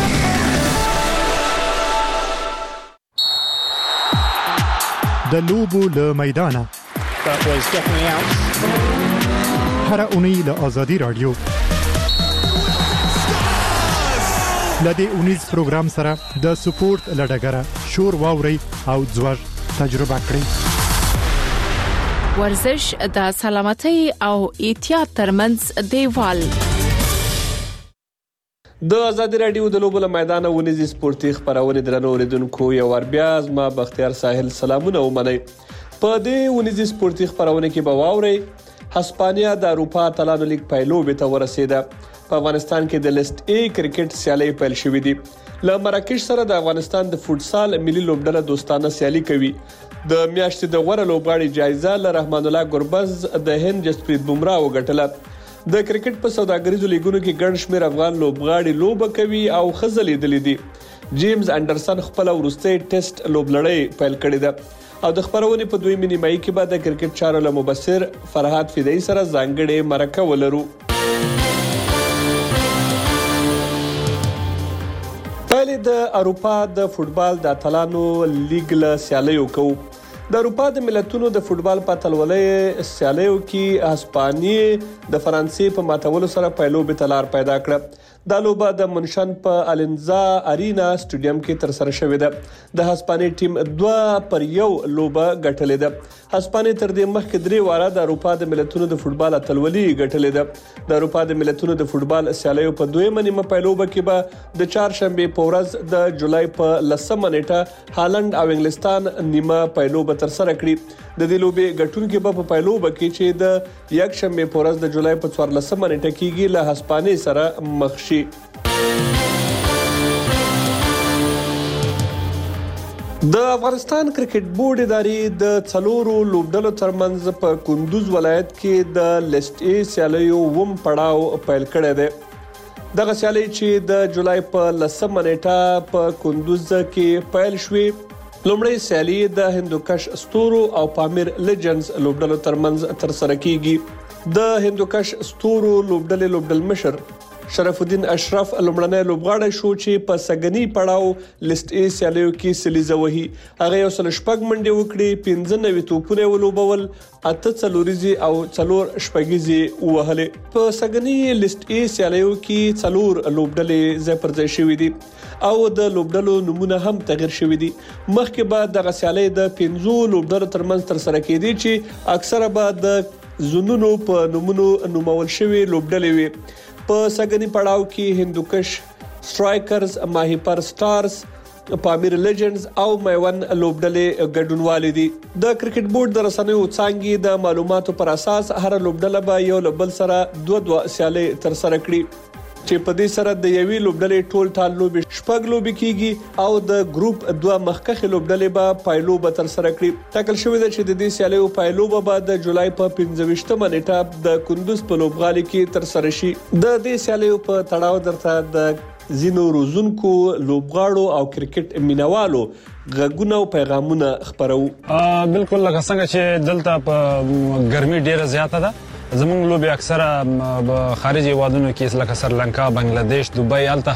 د لوبو له میدانه هر اونۍ له آزادی رادیو لدې اونیز پروګرام سره د سپورت لډګره شور واوري او ځوړ تجربه کړئ. ورزش د سلامتۍ او احتیاط ترمنځ دیوال. د آزادی رادیو د لوبو له میدانه ونیز سپورتي خبرونه درنو اوریدونکو یو ور بیا ما بختیار ساحل سلامونه ومنئ. په دې ونیز سپورتي خبرونه کې به واوري هسپانیا د اروپا اتلانو لیگ پایلوب ته ورسیده. په افغانستان کې د لیست A کرکټ سیالي پیل شوې دي. له مراکش سره د افغانستان د فوتسال ملي لوبډله دوستانه سیالي کوي. د میاشتې د غوړه لوبغاړي جایزه له رحمان الله ګربز د هند جسپریت بومرا وګټله. د کرکټ په سوداګریزو لیګونو کې ګڼ شمېر افغان لوبغاړي لوبه کوي او خزلې دي. جیمز انډرسن خپل وروستي ټیسټ لوبلړۍ پیل کړې ده او د خبرونې په دویمه نیمایي کې به د کرکټ چارو له مبصر فرهاد فدایي سره ځانګړې مرکه ولرو. پایلې د اروپا د فوټبال د اتلانو لیګ له سیالیو کوو. د اروپا د ملتونو د فوټبال په اتلولۍ سیالیو کې هسپانیې د فرانسې په ماتولو سره پیلوبې ته لار پیدا کړه. دا لوبه د منشن په الینزا ارینا سټیډیم کې ترسره شوې ده. د هسپانیې ټیم 2-1 لوبه ګټلې ده. هسپانیې تر دې مخکې 3 واره د اروپا د ملتونو د فوټبال اتلولۍ ګټلې ده. د اروپا د ملتونو د فوټبال سیالیو په دویمه نیمه پیلوبه کې به د چهارشنبه په ورځ د جولای په 10 نیټه هالند او انګلستان نیمه پیلوبه ترسره کړي. د دې لوبې ګټونکي په پیلوبه کې چې د یکشنبه په ورځ د جولای په 14 نیټه کېږي له هسپانیې سره مخ شي. د افغانستان کرکټ بورډ ادارې د 4 لوبډلو ترمنځ په کندوز ولایت کې د لیست ای سیالیو وم پړاو پیل کړی دی. دغه سیالي چې د جولای په 10 نیټه په کندوز کې پیل شوې. لومړی سیالي د هندوکش ستورو او پامیر لیجنز لوبډلو ترمنځ ترسره کیږي. د هندوکش ستورو لوبډل مشر شرف الدین اشرف لومړنی لوبغاړی شو چې په سګنی پړاو لیست ای سیالیو کې سلیزه وهي. هغه یو سل شپږ منډې وکړې، 15 توپونه ولوبول، 8 څلوریزي او 4 شپږیزي وهلې. په سګنی لیست ای سیالیو کې 4 لوبډلې ځای پر ځای شوې دي او د لوبډلو نمونه هم تغیر شوې دي. مخکې به د غسیالۍ د 15 لوبډلو ترمنځ ترسره کېدي چې اکثره به د زونونو په نومونو نومول شوی لوبډلې وي. په سګنی پړاو کې هندوکش سټرایکرز، ماهیپر سټارز، پامیر لیجنډز او میوند لوبډلې ګډونوالې دي. د کرکټ بورډ د رسنیو څانګې د معلوماتو پر اساس هر لوبډله به یو بل سره 2 سیالۍ ترسره کړي چې په دې سره د یوې لوبډلې ټول ټال لوبي شپږ لوبي کیږي او د ګروپ 2 مخکخه لوبډلې به پایلوبه ترسره کړي. ټاکل شوې ده چې د دې سیالیو پایلوبه به د جولای په 15 نیټه د کندوز په لوبغالي کې ترسره شي. د دې سیالیو په تړاو درته د زینو روزونکو لوبغاړو او کرکټ مینوالو غږونه او پیغامونه خبرو. بالکل لکه څنګه چې دلته په ګرمي ډیره زیاته ده. زمونږ لوبي اکثره خارجي هیوادونو کې لکه سریلانکا، بنگلاديش، دوبۍ، هلته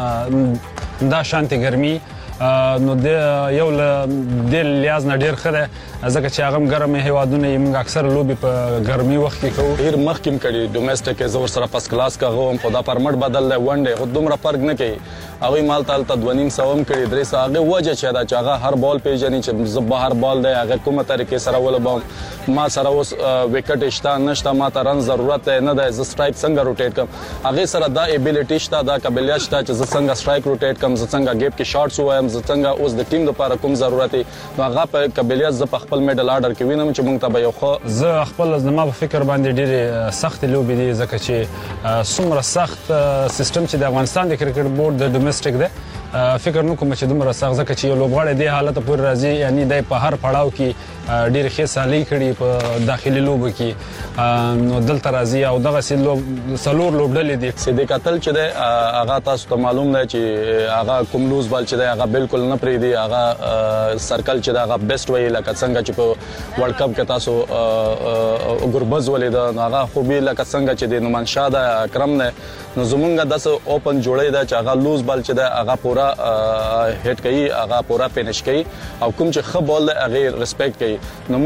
هم دا شانتي ګرمي نو د یو د لیاز نه ډیر خره ځکه چې هغه ګرمه هیوادونه موږ اکثر لوبي په ګرمي وخت کې کوو. ډیر مخکیم کړي ډومېسټک زور سره پس کلاس کا غوم په دا پرمټ بدل دی ونډه خو دومره فرق نه کوي. هغه مال تل ته 2.5 کړي درې ساغه وجه چې دا چې هغه هر بال پیژني چې زب هر بال دی هغه کومه طریقې سره ولوبم ما سره اوس وکټ شته نشته ما ته رن ضرورت نه ده ز سټرایک څنګه روټیټ کوم هغه سره دا ابیلیټی شته دا قابلیت شته چې ز څنګه سټرایک روټیټ کوم ز څنګه گیپ کې شاټس وایم ز څنګه اوس د ټیم لپاره کوم ضرورت نو هغه په قابلیت ز په خپل میډل آرډر کې وینم چې موږ ته به یو خو ز خپل زما په فکر باندې ډېری سخت لوبې دي ځکه چې څومره سخت سیستم چې د افغانستان د کرکټ بورډ د ډومېسټک ده فکر نو کوم چې دومره سخت ځکه چې یو لوبغاړی د حالت پورې راځي یعنی د په هر پړاو کې ډېر ښه سالي کړي په داخلي لوبو کې نو دلته راځي او دغه سلور لوبډلې دي چې د قتل چې د هغه تاسو ته معلوم دی چې هغه کوم لوز بال چې دی هغه بالکل نه پری دی هغه سرکل چې دا هغه بیسټ وی لکه څنګه چې په ورلد کپ کې تاسو ګربز ولید هغه خو به لکه څنګه چې د نومانشاه د اکرم نه نو زمونږ داس اوپن جوړی دا چې هغه لوز بال چې دی هغه پورا هټ کوي هغه پورا فینش کوي او کوم چې خه بال هغه ریسپیکټ کوي نو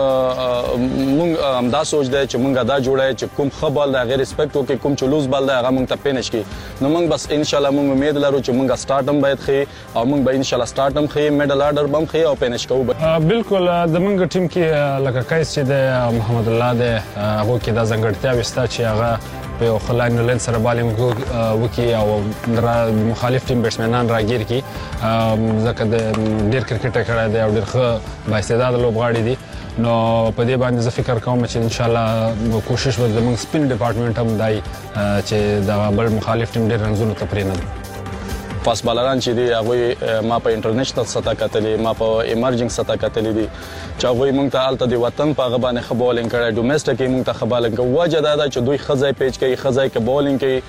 مونږ همدا سوچ دی چې مونږ دا جوړای چې کوم خه بال هغه ریسپیکټ وکړي کوم چې لوز بال هغه مونږ ته فینش کوي نو مونږ بس ان شاء الله مونږ امید لرو چې مونږ سٹارټم باید خي او مونږ به ان شاء الله سٹارټم خي میډل آرډر بم خي او فینش کوو بالکل د مونږ ټیم کې لکه کایس چې د محمد الله د هغه کې د زنګړتیا وستا چې هغه په خلاین لین سره بالینګ وکي او مخالف ټیم بیټسمنان راګیر کی ځکه د ډیر کرکټ کړه دی او ډیر ښه بااستعداد لوبغاړي دي نو په دې باندې زه فکر کوم چې ان شاء الله کوشش وکړم موږ سپین ډپارټمنټ هم دای چې دا بل مخالف ټیم ډیر رنزونه تپرینه فاست بالران چې دی هغه ما په انټرنیشنل سطح کتلې ما په ایمرجنګ سطح کتلې دي چې هغه موږ ته الته د وطن په غبانې خبولینګ کړه ډومېسټک موږ ته خبالینګ وجه دا چې دوی خزای پیچ کوي خزای کې بولینګ کوي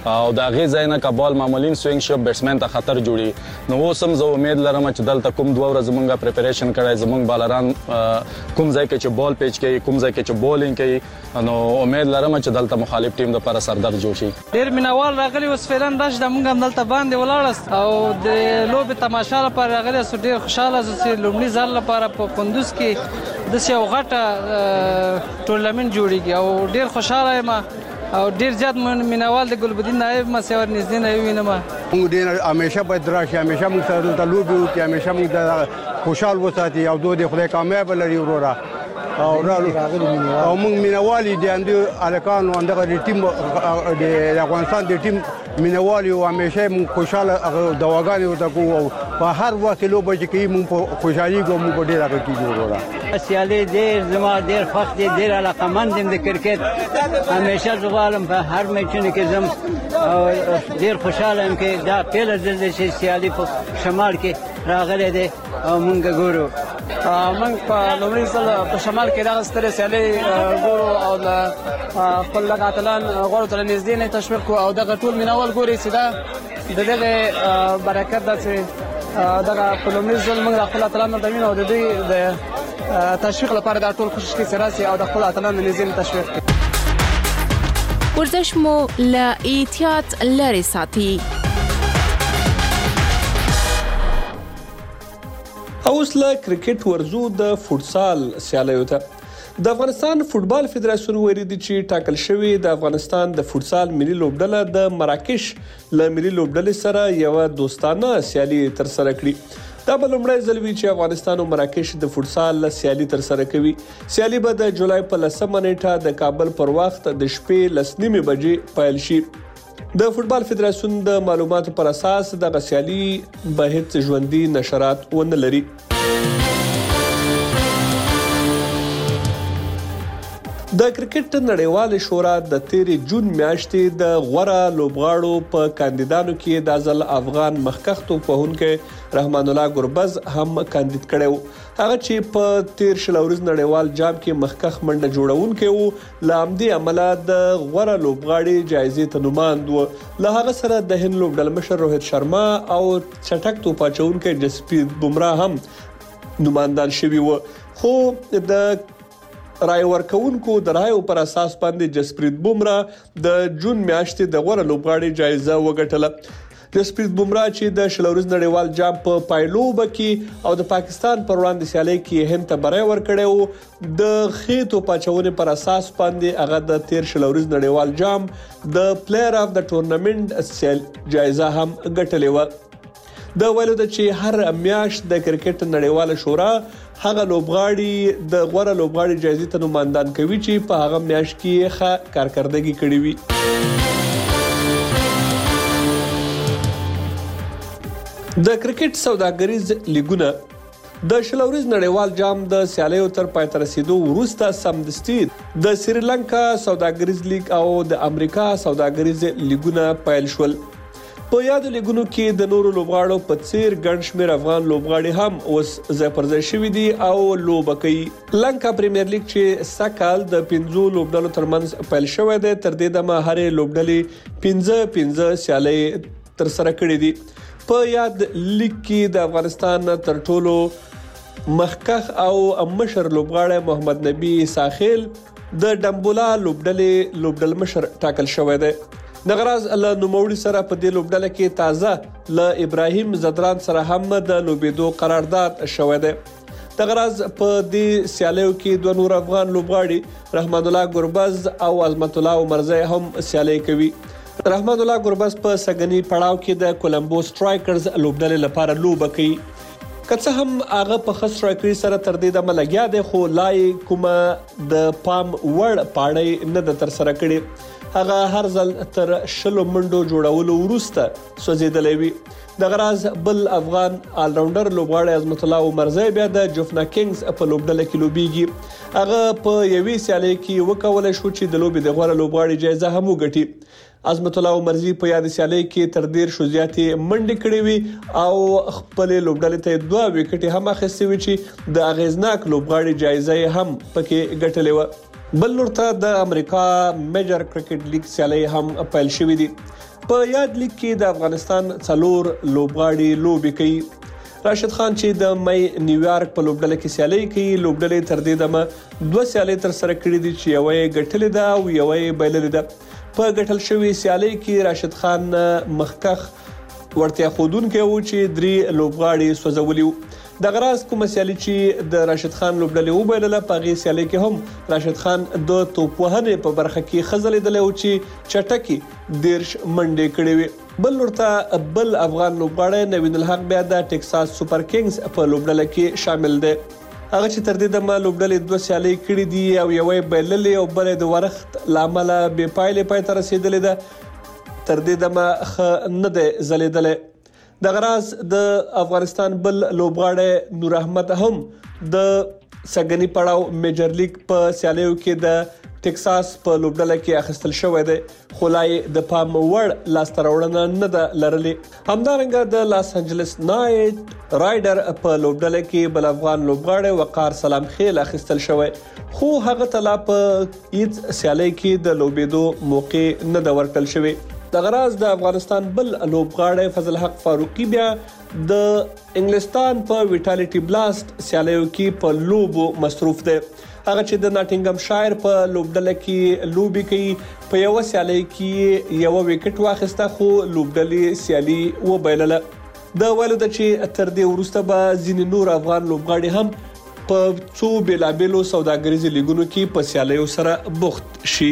او دا غي زینه کبال معمولین سوینګ شو بیټسمن ته خطر جوړي نو اوس هم زه امید لرم چې دلته کوم 2 ورځې مونږه پریپریشن کړای زمونږ بالران کوم ځای کې چې بال پیچ کوي کوم ځای کې چې بولینګ کوي نو امید لرم چې دلته مخالف ټیم لپاره سردر جوړ شي ډیر مینوال راغلي اوس فعلن راش د مونږ هم دلته باندې ولاړست او د لوبې تماشا لپاره راغلي سو ډیر خوشاله چې لومړي ځل لپاره په کندوز کې د یو غټه ټورنمنت جوړیږي او ډیر خوشاله یم او ډیر زیات مینوال د ګلبدین نایب مسیور نږدې نه وینم موږ ډیر همیشه باید راشي همیشه موږ سره د لوبي او همیشه موږ د خوشحال وساتي او دوی خدای کامیاب لري ورورا او موږ مینوالي دي اندو الکان او اندغه ټیم د افغانستان د ټیم مینوالي او همیشه موږ خوشاله دواګانې ورته کوو په هر وخت لوبه چې کوي موږ خوشحالي کوو موږ ډیر هغه کیږي ورورا سیالي ډیر زما ډیر خوښ دي ډیر علاقمند یم د کرکټ همیشه زغالم په هر میچونو کې زم او ډیر خوشاله یم چې دا پیله ځل چې سیالي په شمال کې راغلي دي او موږ ګورو موږ په لومړي ځل په شمال کې دا ستره سیالي ګورو او خپل لګاتلان غوړو ته نږدې نه تشویق کو او دغه ټول مینوال ګوري چې دا دغه برکت ده چې دغه په لومړي ځل موږ خپل اتلان د مين او د دې د تشویق لپاره دا ټول کوشش کوي سراسي او د خپل اتلان نږدې تشویق کوي ورزش مو له احتیاط لري ساتي اوس له کرکټ ورزو د فوتسال سیالیو ته د افغانستان فوتبال فدراسیون ویلي دی چې ټاکل شوی د افغانستان د فوتسال ملي لوبډله د مراکش له ملي لوبډلې سره یو دوستانه سیالي تر سره کړي دا به لومړی ځل وي چې افغانستان او مراکش د فوتسال سیالي تر سره کوي سیالي به د جولای په 10 نیټه د کابل پر وخت د شپې 10:30 بجې پیل شي د فوتبال فدراسیون د معلوماتو پر اساس د سیالي به هیڅ ژوندۍ نشرات ونه لري د کرکټ نړیوال شورا د 13 جون میاشتې د غوړه لوبغاړو په کاندیدانو کې د ځل افغان مخکښ توپونکو رحمان الله ګربز هم کاندید کړو هغه چې په 13 شلورز نړیوال جام کې مخکښ منډه جوړونکو و لامدي عمله د غوړه لوبغاړي جایزې ته نوماند و له هغه سره د هند لوبډل مشر روهیت شرما او چټک توپ اچونکو جسپریت بومراه هم نوماندان شوي و خو د رای ورکونکو د رایو پر اساس باندې جسپریت بومراه د جون میاشتې د غوړه لوبغاړي جایزه وګټله جسپریت بومراه چې د شلورز نړیوال جام په پایلوب کې او د پاکستان پر وړاندې سیالي کې هند ته برای ورکړیو د خېتو پاچاونې پر اساس باندې هغه د 13 شلورز نړیوال جام د پلیئر اف د ټورنمنت جایزه هم ګټلې و د ویلو د چې هر میاشت د کرکټ نړیواله شورا هغه لوبغاړي د غوړه لوبغاړي جایزې ته نوماندان کوي چې په هغه میاشت کې ښه کارکردګي کړې وي د کرکټ سوداګریز لیګونه د شلوريز نړیوال جام د سیالیو تر پای ته رسیدو وروسته سمدستي د سریلانکا سوداګریز لیګ او د امریکا سوداګریز لیګونه پیل شول په یادو لیګونو کې د نورو لوبغاړو په څیر ګڼ شمېر افغان لوبغاړي هم اوس ځای پر ځای شوي دي او لوبه کوي لنکا پریمیر لیګ چې سکهال د 15 لوبډلو ترمنځ پیل شوی دی تر دې دمه هرې لوبډلې 15 سیالۍ تر سره کړې دي په یاد لیګ کې د افغانستان تر ټولو مخکښ او مشر لوبغاړی محمد نبی ساخیل د ډمبولا لوبډل مشر ټاکل شوی دی د غراز له نوموړي سره په دې لوبډله کې تازه له ابراهیم زدران سره هم د لوبېدو قرارداد شوی دی د غراز په دې سیالیو کې دوه نور افغان لوبغاړي رحمان الله ګربز او عظمت الله عمرزی هم سیالي کوي رحمان الله ګربز په سګنی پړاو کې د کولمبو سټرایکرز لوبډلې لپاره لوبه کوي کڅه هم هغه په خسټرایکري سره تر دې د ملګیا دی خو لای کومه د پام وړ پاړې نه د تر سره کړي هغه هر ځل تر شلو منډو جوړولو وروسته سوځیدلې وي د غراز بل افغان آل راونډر لوبغاړی عظمت الله عمرزی بیا د جوفنا کینګز په لوبډله کې لوبيږي هغه په یوې سیالۍ کې وکول شو چې د لوبي د غوړه لوبغاړي جایزه هم وګټي عظمت الله عمرزی په یاد سیالۍ کې تر ډیر شو زیاتې منډې کړې وي او خپل لوبډلې ته 2 وکټې هم اخیستې وي چې د اغیزناک لوبغاړي جایزه هم پکې ګټلې و بل نورته د امریکا میجر کرکټ لیګ سیالۍ هم پیل شوې دي په یاد لیک کې د افغانستان 4 لوبغاړي لوبي کوي. راشد خان چې د مې نیویارک په لوبډله کې سیالي کوي، لوبډلې تر دې دمه 2 سیالي تر سره کړې دي چې یوې ګټلې ده او یوې بایللې ده. په ګټل شوی سیالي کې راشد خان مخکخ ورته خودونکو و چې 3 لوبغاړي سوځولي. د غراس کوم سیالي چې د راشد خان لوبډلې وبایلله په غي سیالي کې هم راشد خان د توپ وهنې په برخه کې خزلېدل او چې چټکی 10 منډې کړې وي. بل ورته بل افغان لوبغاړی نوین الحق بیا د ټکساس سوپر کینګز په لوبډله کې شامل دی. هغه چې تر دې دمه لوبډلې 2 سیالي کړې دي او یوې بایللې او بلې د ورخت لامل به پایلې پای ته رسیدلې ده. تر دې دمه نه ده زلیدلې. د غراس د افغانستان بل لوبغاړی نور احمد هم د سګنی پړاو میجر لیګ په سیالیو کې د ټکساس په لوبډله کې اخیستل شوی دی، خو لای د پام وړ لاسته راوړنه نه ده لرلې. همدارنګه د لاس انجلس نایټ رایډر په لوبډله کې بل افغان لوبغاړی وقار سلام خیل اخیستل شوی، خو هغه تلا په هیڅ سیالي کې د لوبېدو موقع نه ده ورکړل شوی. د غراز د افغانستان بل لوبغاړی فضل حق فاروقي بیا د انګلستان په ویټالیټي بلاست سیالیو کې په لوبو مصروف دی. هغه چې د ناټینګم شایر په لوبډله کې لوبي کوي، په یو سیالي کې یو وکټ واخیسته خو لوبډلې سیالي وبایلله. د ولود چې تر دې وروسته به ځینې نور افغان لوبغاړي هم په څو بیلابېلو سوداګریزو لیګونو کې په سیالیو سره بوخت شي.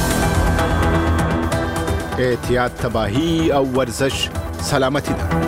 احتیاط تباہی او ورزش سلامتی ده.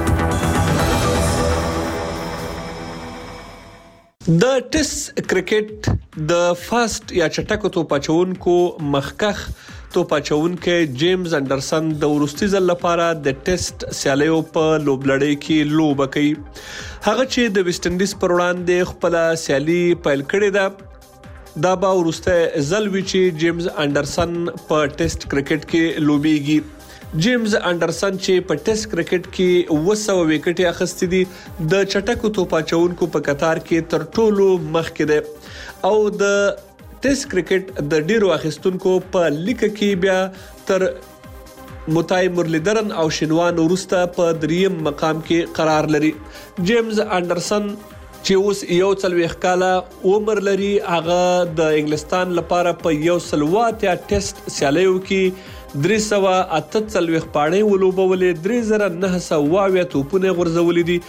د ټیسټ کرکټ د فاست یا چټکو توپ اچونکو مخکخ توپ اچونکو جیمز انډرسن د ورستي ځل لپاره د ټیسټ سیالیو په لوبلړۍ کې لوبه کوي. هغه چې د ویسټ انډیز پر وړاندې خپل سیالي پیل کړې ده، دا به ورسته ځل وی چې جیمز انډرسن په ټیسټ کرکټ کې لوبيږي. جیمز انډرسن چې په ټیسټ کرکټ کې 200 وکټې اخیستې دي، د چټکو توپ اچونکو په قطار کې تر ټولو مخکې دی او د ټیسټ کرکټ د ډیرو اخیستونکو په لیک کې بیا تر متای مرلیدرن او شینوان ورسته په 3م مقام کې قرار لري. جیمز انډرسن چې اوس 41 کاله عمر لري، هغه د انګلستان لپاره په 108 ټیسټ سیالیو کې 348 پاڼې ولوبولې، 3900 توپونه غورځولې دي،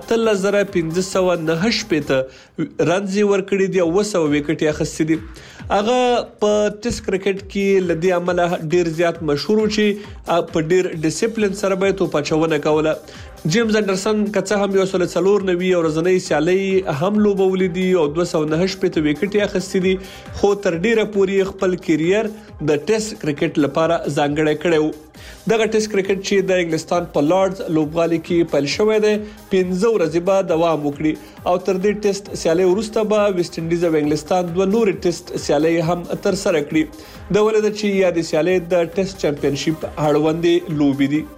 18509 رنز ورکړي دي او 200 وکټې اخیستې دي. هغه په ټیسټ کرکټ کې لدی عمله ډیر زیات مشهور و چې په ډیر ډیسپلین سره به توپ اچونه کوله. جیمز انډرسن کڅه هم 194 ورځنۍ سیالي هم لوبولې دي او 209 وکټې اخیستې دي، خو تر ډیره پورې خپل کیریر د ټیسټ کرکټ لپاره ځانګړی کړو. دغه ټیسټ کرکټ چې د انګلستان په لارډز لوبغالي کې پیل شوی دی 15 ورځې به دوام وکړي او تر دې ټیسټ سیالي وروسته به ویسټ انډیز او انګلستان 2 نور ټیسټ سیالي هم تر سره کړي. د ولید چې یاد سیالي د ټیسټ چمپیونشپ اړوندې لوبي دي.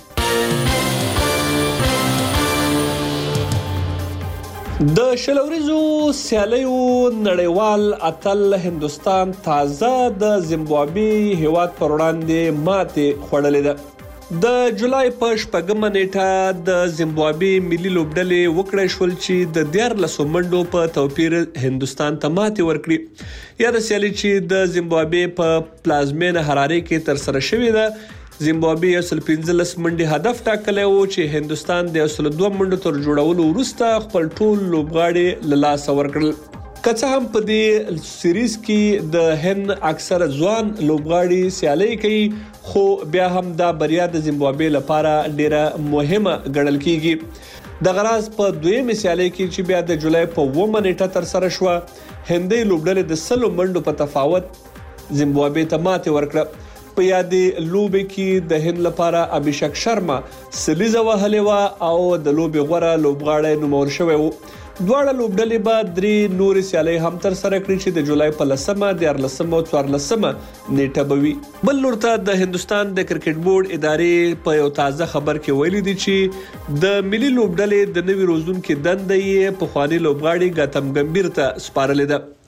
د شلوريزو سیالیو نړیوال اتل هندستان تازه د زیمبابوې هیواد پر وړاندې ماته خوړلې ده. د جولای په 8 نیټه د زیمبابوې ملي لوبډلې وکړې شول چې د 14 منډو په توپیر هندستان ته ماته ورکړي. یا د سیالي چې د زیمبابوې په پلازمین حرارې کې تر سره شوې ده، زیمبابوې 15 منډي هدف ټاکلی و چې هندستان د 2 منډو تر جوړولو وروسته خپل ټول لوبغاړي له لاسه ورکړل. که څه هم په دې سیریز کې د هند اکثر ځوان لوبغاړي سیالي کوي، خو بیا هم دا بریا د زیمبابوې لپاره ډیره مهمه ګڼل کیږي. د غراز په دویمه سیالي کې چې بیا د جولای په 9 نیټه تر سره شو، هندي لوبډلې د 100 منډو په تفاوت زیمبابوې ته ماته ورکړه. په یادې لوبې کې د هند لپاره ابھیشک شرما سلیزه وهلې و او د لوبې غوره لوبغاړی نومول شوی و. دواړه لوبډلې به 3 نور سیالۍ هم تر سره کړي چې د جولای په 10 14 او 14 نیټه به وي. بل لورته د هندستان د کرکټ بورډ ادارې په یو تازه خبر کې ویلي دي چې د ملي لوبډلې د نوي روزونکو دنده یې په خواني لوبغاړي ګاتم ګمبیر ته سپارلې ده.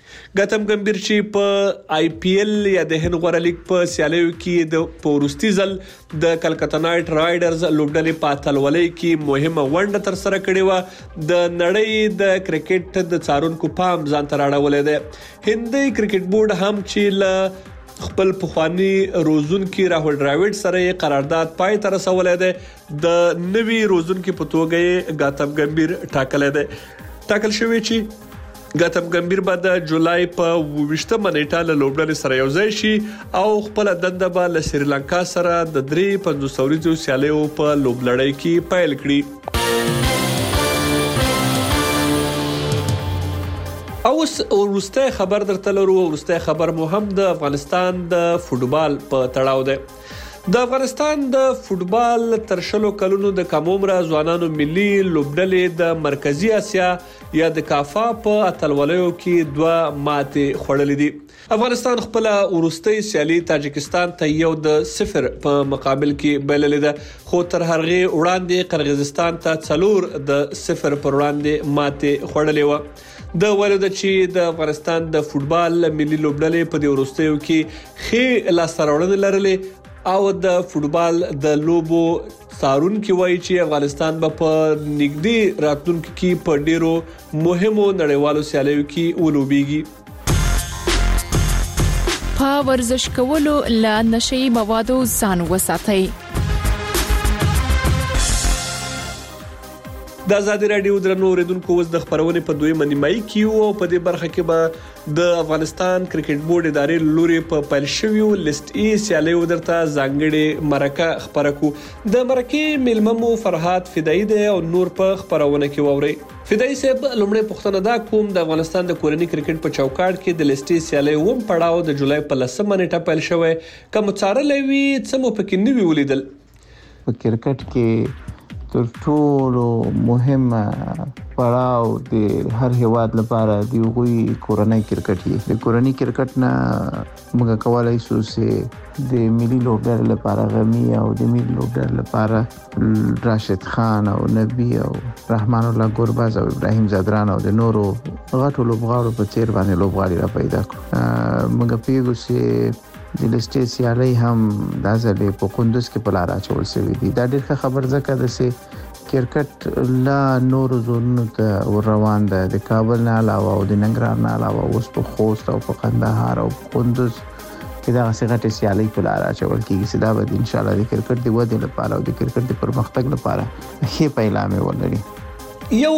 ګوتم ګمبیر چې په آی پی ایل یا د هند غوړه لیګ په سیالیو کې د پورستي ځل د کلکتا نایټ رایډرز لوبډلې په اتلولۍ کې مهمه ونډه تر سره کړې و. د نړۍ د کرکټ د څارونکو پام ځان ته راړولې ده. هندي کرکټ بورډ هم چې له خپل پخوانی روزونکي راهول ډراوډ سره قرارداد پای ته رسولې ده. د نوي روزونکي په توګه ګوتم ګمبیر ټاکل شوی چې ګوتم ګمبیر به د جولای په 28مه نیټه له لوبډلې سره یوځای شي او خپل دنده به له سریلانکا سره د 350 ورځو سیالیو په لوبلړۍ کې پیل کړي. اوس ورسته خبر درته لرو. ورسته خبر مو هم د افغانستان د فوتبال په تړاو ده. د افغانستان د فوتبال تر شلو کلونو د کم عمره ځوانانو ملي لوبډلې د مرکزی اسیا یا د کافا په اتلولیو کې 2 ماتې خوړلې دي. افغانستان خپل ورستۍ سیالي تاجکستان ته 1-0 په مقابل کې بللې ده، خو تر هغه وړاندې قرغیزستان ته 4-0 پر وړاندې ماتې خوړلې و. د ولود چې د افغانستان د فوتبال ملي لوبډلې په دې ورستیو کې خې لاسته لرلې او د فوتبال د لوبو څارونکو وایي چې افغانستان به په نږدې راتلونکي کې په ډیرو مهمو نړیوالو سیالیو کې ولوبېږي. په ورزش کولو له نشئی موادو ځان وساتئ. د آزادي رادیو درنو اوریدونکو اوس د خبرونې په دویمه نیمایي کې او په دې برخه کې به د افغانستان کرکټ بورډ ادارې لوري په پیل شویو لیست ای سیالیو درته ځانګړي مرکه خبره کو. د مرکې ملممو فرحات فدایي دی او نور په خبرونه کې ووري. فدایي صاحب لومړی پوښتنه دا کوم د افغانستان د کورنۍ کرکټ په چوکاټ کې د لیست ای سیالي ووم پړاو د جولای په 10مه نیټه پیل شوی، کوم څارلې وی څه مو پکې نوي ولیدل؟ په کرکټ کې تر ټولو مهمه پړاو د هر هیواد لپاره دی غوي کورنۍ کرکټ دی. د کورنۍ کرکټ نه موږ کولای شو چې د ملي لوبډلې لپاره غمی او د ملي لوبډلې لپاره راشد خان او نبی او رحمان الله ګورباز او ابراهیم زادران او د نورو غټو لوبغاړو په څیر باندې لوبغاړي را پیدا کړو. موږ پیغو چې د لیستې سیالي هم د ځلې په کندوز کې په لار اچول شوی دی. دا ډېر خبر ځکه د سي کرکټ لا نور زونو ته روان ده. د کابل نه علاوه او د ننګرهار نه علاوه اوس په خوست او په قندهار او کندوز کې دا غټه سیالي په لار اچول کېږي چې دا به ان شاء الله د کرکټ د ودې لپاره او د کرکټ د پرمختګ لپاره ښه پیلامه ولري. یو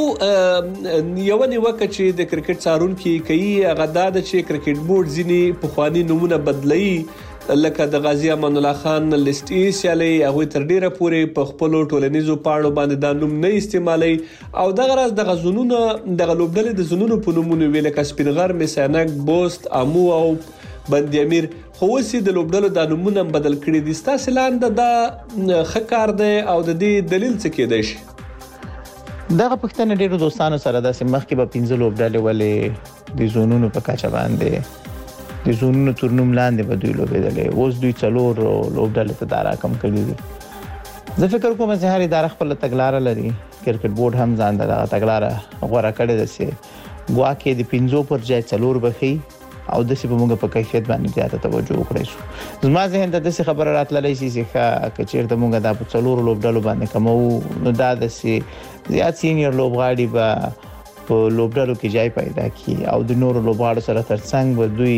نیوکه چې د کرکټ څارونکو کوي هغه دا د چې کرکټ بورډ ځینی پخوانی نمونه بدلي، لکه د غازی امان الله خان لیست ای سیالي هغه تر ډیره پورې په خپل ټولنیزو پاڼو باندې دا نوم نه استعمالي او دغه راز د غزونونو د غلوبډلې د زونونو په نومونو ویل کسپینغر میسانک بوست امو او بندي امیر خو وسی د لوبډلو د نومونه بدل کړي دي. ستاسو لاندې دا خکار دی او د دې دلیل څه کېدای شي؟ دغه پښتنه ډیرو دوستانو سره د سمخ کې په 15 لوبډلې ولې د زونونو په کاچا باندې د زونونو تورنوم لاندې به دوی لوبېدلې. اوس دوی 4 لوبډلې ته دارا کم کړی دي. زه فکر کوم چې هر اداره خپل تګلارې لري. کرکټ بورډ هم ځان دغه تګلارې غوړه کړې ده چې ګواکې د 15 پر ځای 4 بخي او د څه په موږ په کیفیت باندې زیاته توجه وکړو. زما ذهن ته د څه خبره راتللې چې کچیر ته موږ د 4 لوبډلو باندې کومو نو دا د څه زیات سینیئر لوبغاړي به په لوبډلو کې ځای پیدا کړي او د نورو لوبغاړو سره ترڅنګ به دوی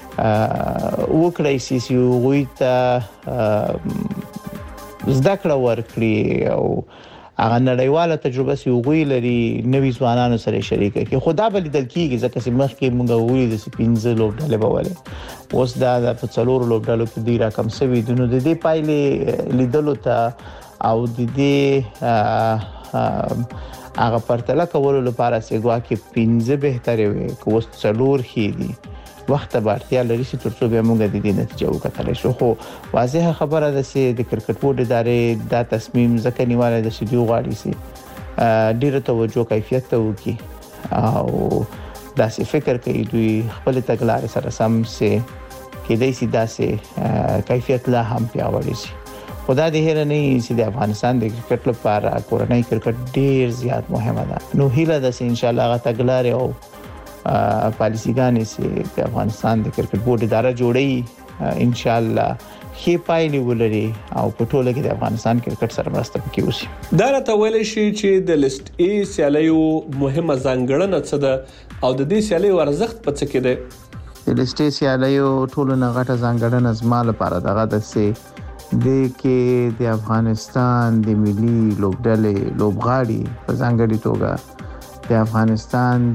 وکړي چې وي ته زده کړه ورکړي او هغه نړیواله تجربه سی وګوي لري نوي ځوانانو سره شریک کی. خدا بل دل کیږي ځکه چې مخکې موږ وګوري د 15 لوبډلې بوله اوس دا په 4 لوبډلو کې دی رقم سوي دونو د دې پایلې لیدلو ته او د دې هغه پرتله کولو لپاره چې ګواکې 15 بهتره وي کوس 4 خېدي وخت به اړتیا لري چې ترڅو به موږ د دې نتیجه وکړو. شو خو واضحه خبره ده چې د کرکټ بورډ ادارې دا تصمیم ځکه نیولای د سټیو غاړي سي ډیره توجه کیفیت ته وکي او داسې فکر کوي دوی خپل تګلارې سره سم سي کې دای سي داسې کیفیت لا هم پیاوړی شي. خدا دې هر نه چې د افغانستان د کرکټ لپاره کورنۍ کرکټ ډیر زیات مهمه ده. نو هیله ده چې ان شاء الله غا تګلارې او پالیسیګانې سي د افغانستان د کرکټ بورډ اداره جوړي ان شاء الله خې پایلې ولري او په ټوله کې د افغانستان کرکټ سره مرسته وکړي اوسي. دا راته ویل شي چې د لیست ای سیالیو مهمه ځانګړنه څه ده او د دې سیالیو ارزښت په څه کې ده؟ د لیست ای سیالیو ټولو نه غټه ځانګړنه زما لپاره دغه د سي د کې د افغانستان د ملي لوبډلې لوبغاړي په ځانګړي توګه د افغانستان د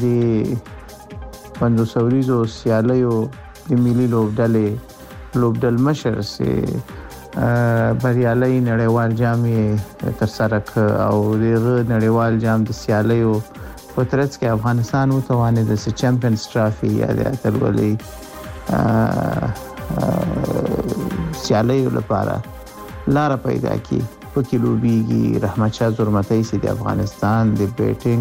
500 سیالیو د ملي لوبډل مشر سي بریالي نړیوال جام تر سره او د نړیوال جام د سیالیو په ترڅ کې افغانستان وتوانه د چمپیونز ټرافي یا د اتلولۍ سیالیو لپاره لار پیدا کی په کې لوبيږي. رحمت شاه زرمتای سي د افغانستان د بیټینګ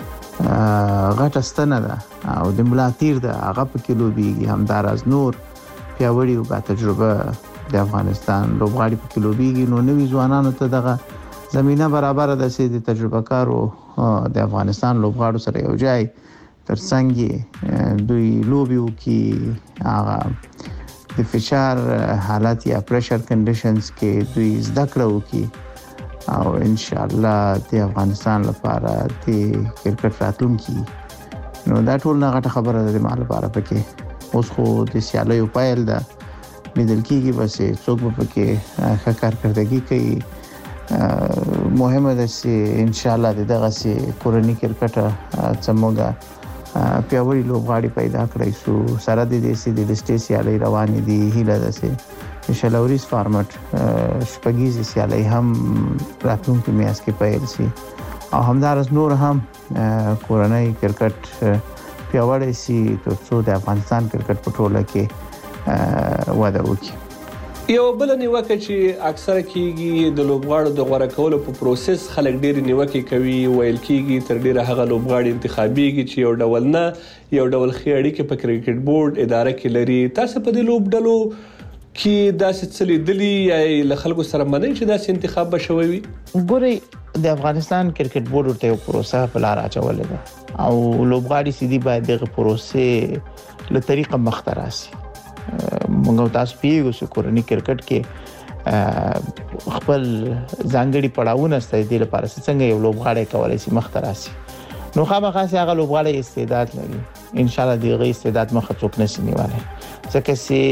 غټه ستنه ده او د ملاتیر ده هغه په کې لوبيږي. همدارز نور پیاوړي او با تجربه د افغانستان لوبغاړي په کې لوبيږي. نو نوې ځوانانو ته دغه زمينه برابر ده چې د تجربه کارو د افغانستان لوبغاړو سره یو ځای ترڅنګ دوی لوبيو کې هغه د فشار حالت یا پریشر کنډیشنز کې دوی زده کړو کې او ان شاء الله د افغانستان لپاره د کرکټ راتلونکي نو دا ټول نه غټه خبره ده د مال لپاره پکې. اوس خو د سیالیو پایل ده لیدل کېږي بس څوک په کې ښه کارکړدګي کوي. مهمه ده چې ان شاء الله دغه سي کورنی کرکټ څموګه پیاوړي لوبغاړي پیدا کړی سو سره د دې سي د لیستې سیالي روانې دي. هیله ده چې شلوريس فارمټ شپږیزي سیالي هم راتلونکي میاشت کې پیل شي او همدارس نور هم کورنۍ کرکټ پیاوړی سي ترڅو د افغانستان کرکټ په ټوله کې وده وکړي. یو بل نیوکه چې اکثره کیږي د لوبغاړو د غوړه کولو په پروسس خلک ډېر نیوکه کوي ویل کیږي تر ډیره هغه لوبغاړي انتخابيږي چې یو ډول نه یو ډول خېړی کې په کرکټ بورډ اداره کې لري. تاسو په دې لوبډلو کې داسې څه لیدلي یا له خلکو سره منئ چې داسې انتخاب بشوي وي؟ ګوري د افغانستان کرکټ بورډ ورته یو پروسه په لار اچولې ده او لوبغاړي سيدي باید دغه پروسه له طریقه مختراسي. موږ تاسو پیګو چې کورنی کرکټ کې خپل ځانګړي پړاوونه ستې دي لپاره څنګه یو لوبغاړی کولای شي مختراسي. نو خامخا چې هغه لوبغاړی استعداد لري ان شاء الله دغه استعداد مخه څوک نشي نیولای ځکه چې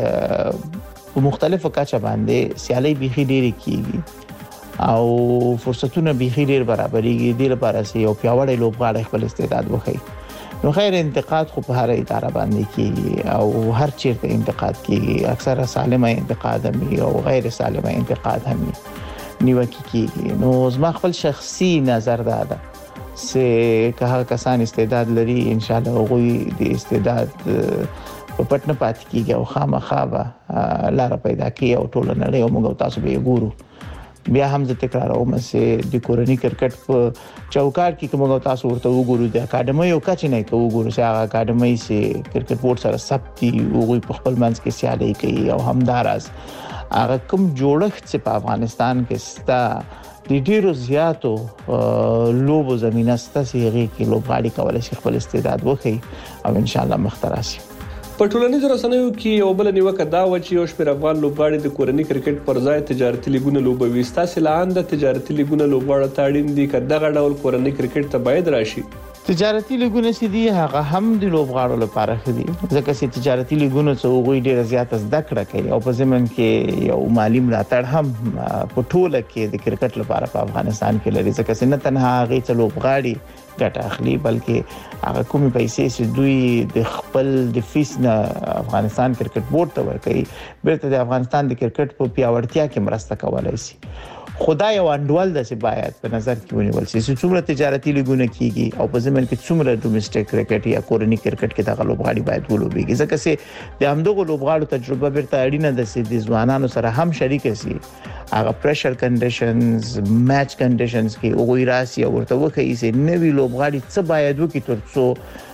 په مختلفو کچه باندې سیالي بيخي ډېری کیږي او فرصتونه بيخي ډېر برابرېږي. د لپاره چې یو پیاوړی لوبغاړی خپل استعداد وښيي. نو خیر انتقاد خو په هر اداره باندې کیږي او هر چیرته انتقاد کیږي. اکثره سالمه انتقاد هم او غیر سالمه انتقاد هم نیوکه کیږي. نو زما خپل شخصي نظر ده چې که هغه کسان استعداد لري ان شاء الله غوي د استعداد په پټنه پات کیږي او خامخا لار پیدا کوي او ټول نه له موږ تاسو به ګورو. بیا هم زه تکراروم چې د کورنی کرکټ په چوکاټ کې کومه تاسو ورته وګورئ د اکیډمي یو کچ نه کوي وګورئ چې هغه اکیډمي سي کرکټ بورډ سره ثبتي او په خپل منځ کې سیالي کوي او همدارس هغه کوم جوړښت چې په افغانستان کې ستا د ډیرو زیاتو لوبو زمينه ستا سیغي کې لوبغاړي کولای شي خپل استعداد وښيي او ان شاء الله مختراسي. په ټولنیزو رسنیو کې یو بل نیوکه دا و چې یو شمېر افغان لوبغاړي د کورنی کرکټ پر ځای تجارتي لیګونه لوبوي. ستاسو لاندې تجارتي لیګونه لوبغاړو ته اړین دي که دغه ډول کورنی کرکټ ته باید راشي؟ تجارتي لیګونه چې دي هغه هم د لوبغاړو لپاره دي ځکه چې تجارتي لیګونه څو غوي ډېر زیات زده کړه کوي او په ضمن کې یو مالی ملاتړ هم په ټوله کې د کرکټ لپاره په افغانستان کې لري ځکه چې نه تنها هغه څو لوبغاړي ګټه اخلي بلکې هغه کومې پیسې چې دوی د خپل د فیس نه افغانستان کرکټ بورډ ته ورکوي بیرته د افغانستان د کرکټ په پیاوړتیا کې مرسته کولای شي. خدای او انډول د څه باید په نظر کې ونیول شي چې څومره تجارتي لیګونه کیږي او په ضمن کې څومره ډومېسټک کرکټ یا کورنی کرکټ کې دغه لوبغاړي باید ولوبېږي ځکه چې د همدغه لوبغاړو تجربه بیرته اړینه ده چې د ځوانانو سره هم شریک شي. هغه پریشر کنډیشنز میچ کنډیشنز کې وګورئ راسي او ورته وکړي چې نوی لوبغاړي څه باید وکړي ترڅو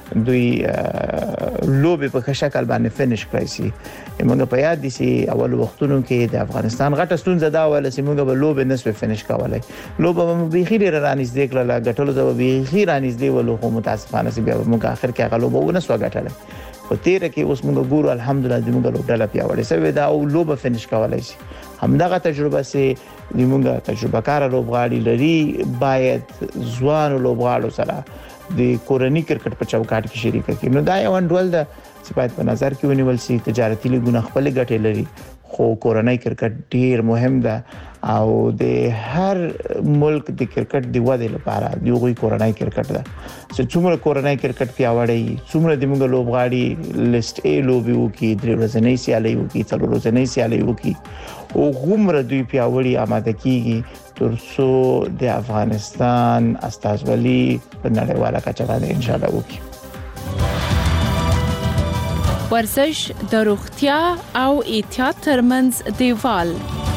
دوی لوبې په ښه شکل باندې فینیش کړی شي. موږ په یاد دي چې اول وختونو کې د افغانستان غټه ستونزه دا وله چې موږ به لوبې نسو فینیش کولای. لوبه به بيخي ډېر رانږدې کړله، ګټلو زو بيخي رانږدې ولو، خو متاسفانه چې بیا موږ اخر کې هغه لوبه ونسو ګټلای. په تیر کې اوس موږ ګورو الحمدلله د موږ لوبډاله پیاوړې سوي دا او لوبه فینیش کولای شي. همدغه تجربه سي د موږ تجربه کار لوبغاړي لري، باید ځوان لوبغاړو سره د کورنۍ کرکټ په چوکاټ کې شریک کړي. نو دا یو ډول د چې باید په نظر کې ونیول شي. تجارتي لیګونه خپل ګټې لري، خو کورنۍ کرکټ ډیر مهم ده او د هر ملک د کرکټ د ودې لپاره د یوغي کورنۍ کرکټ ده. چې څومره کورنۍ کرکټ پیاوړی، څومره د موږ لوبغاړي لیست ا لوبي وکي، درې ورځې سیالي وکي، څلور ورځې سیالي وکي، او غومره دوی پیاوړي آماده کیږي ترڅو د افغانستان استازولي په نړیواله کچه باندې ان شاء الله وکي. ورزش د روغتیا او احتیاط ترمنځ دیوال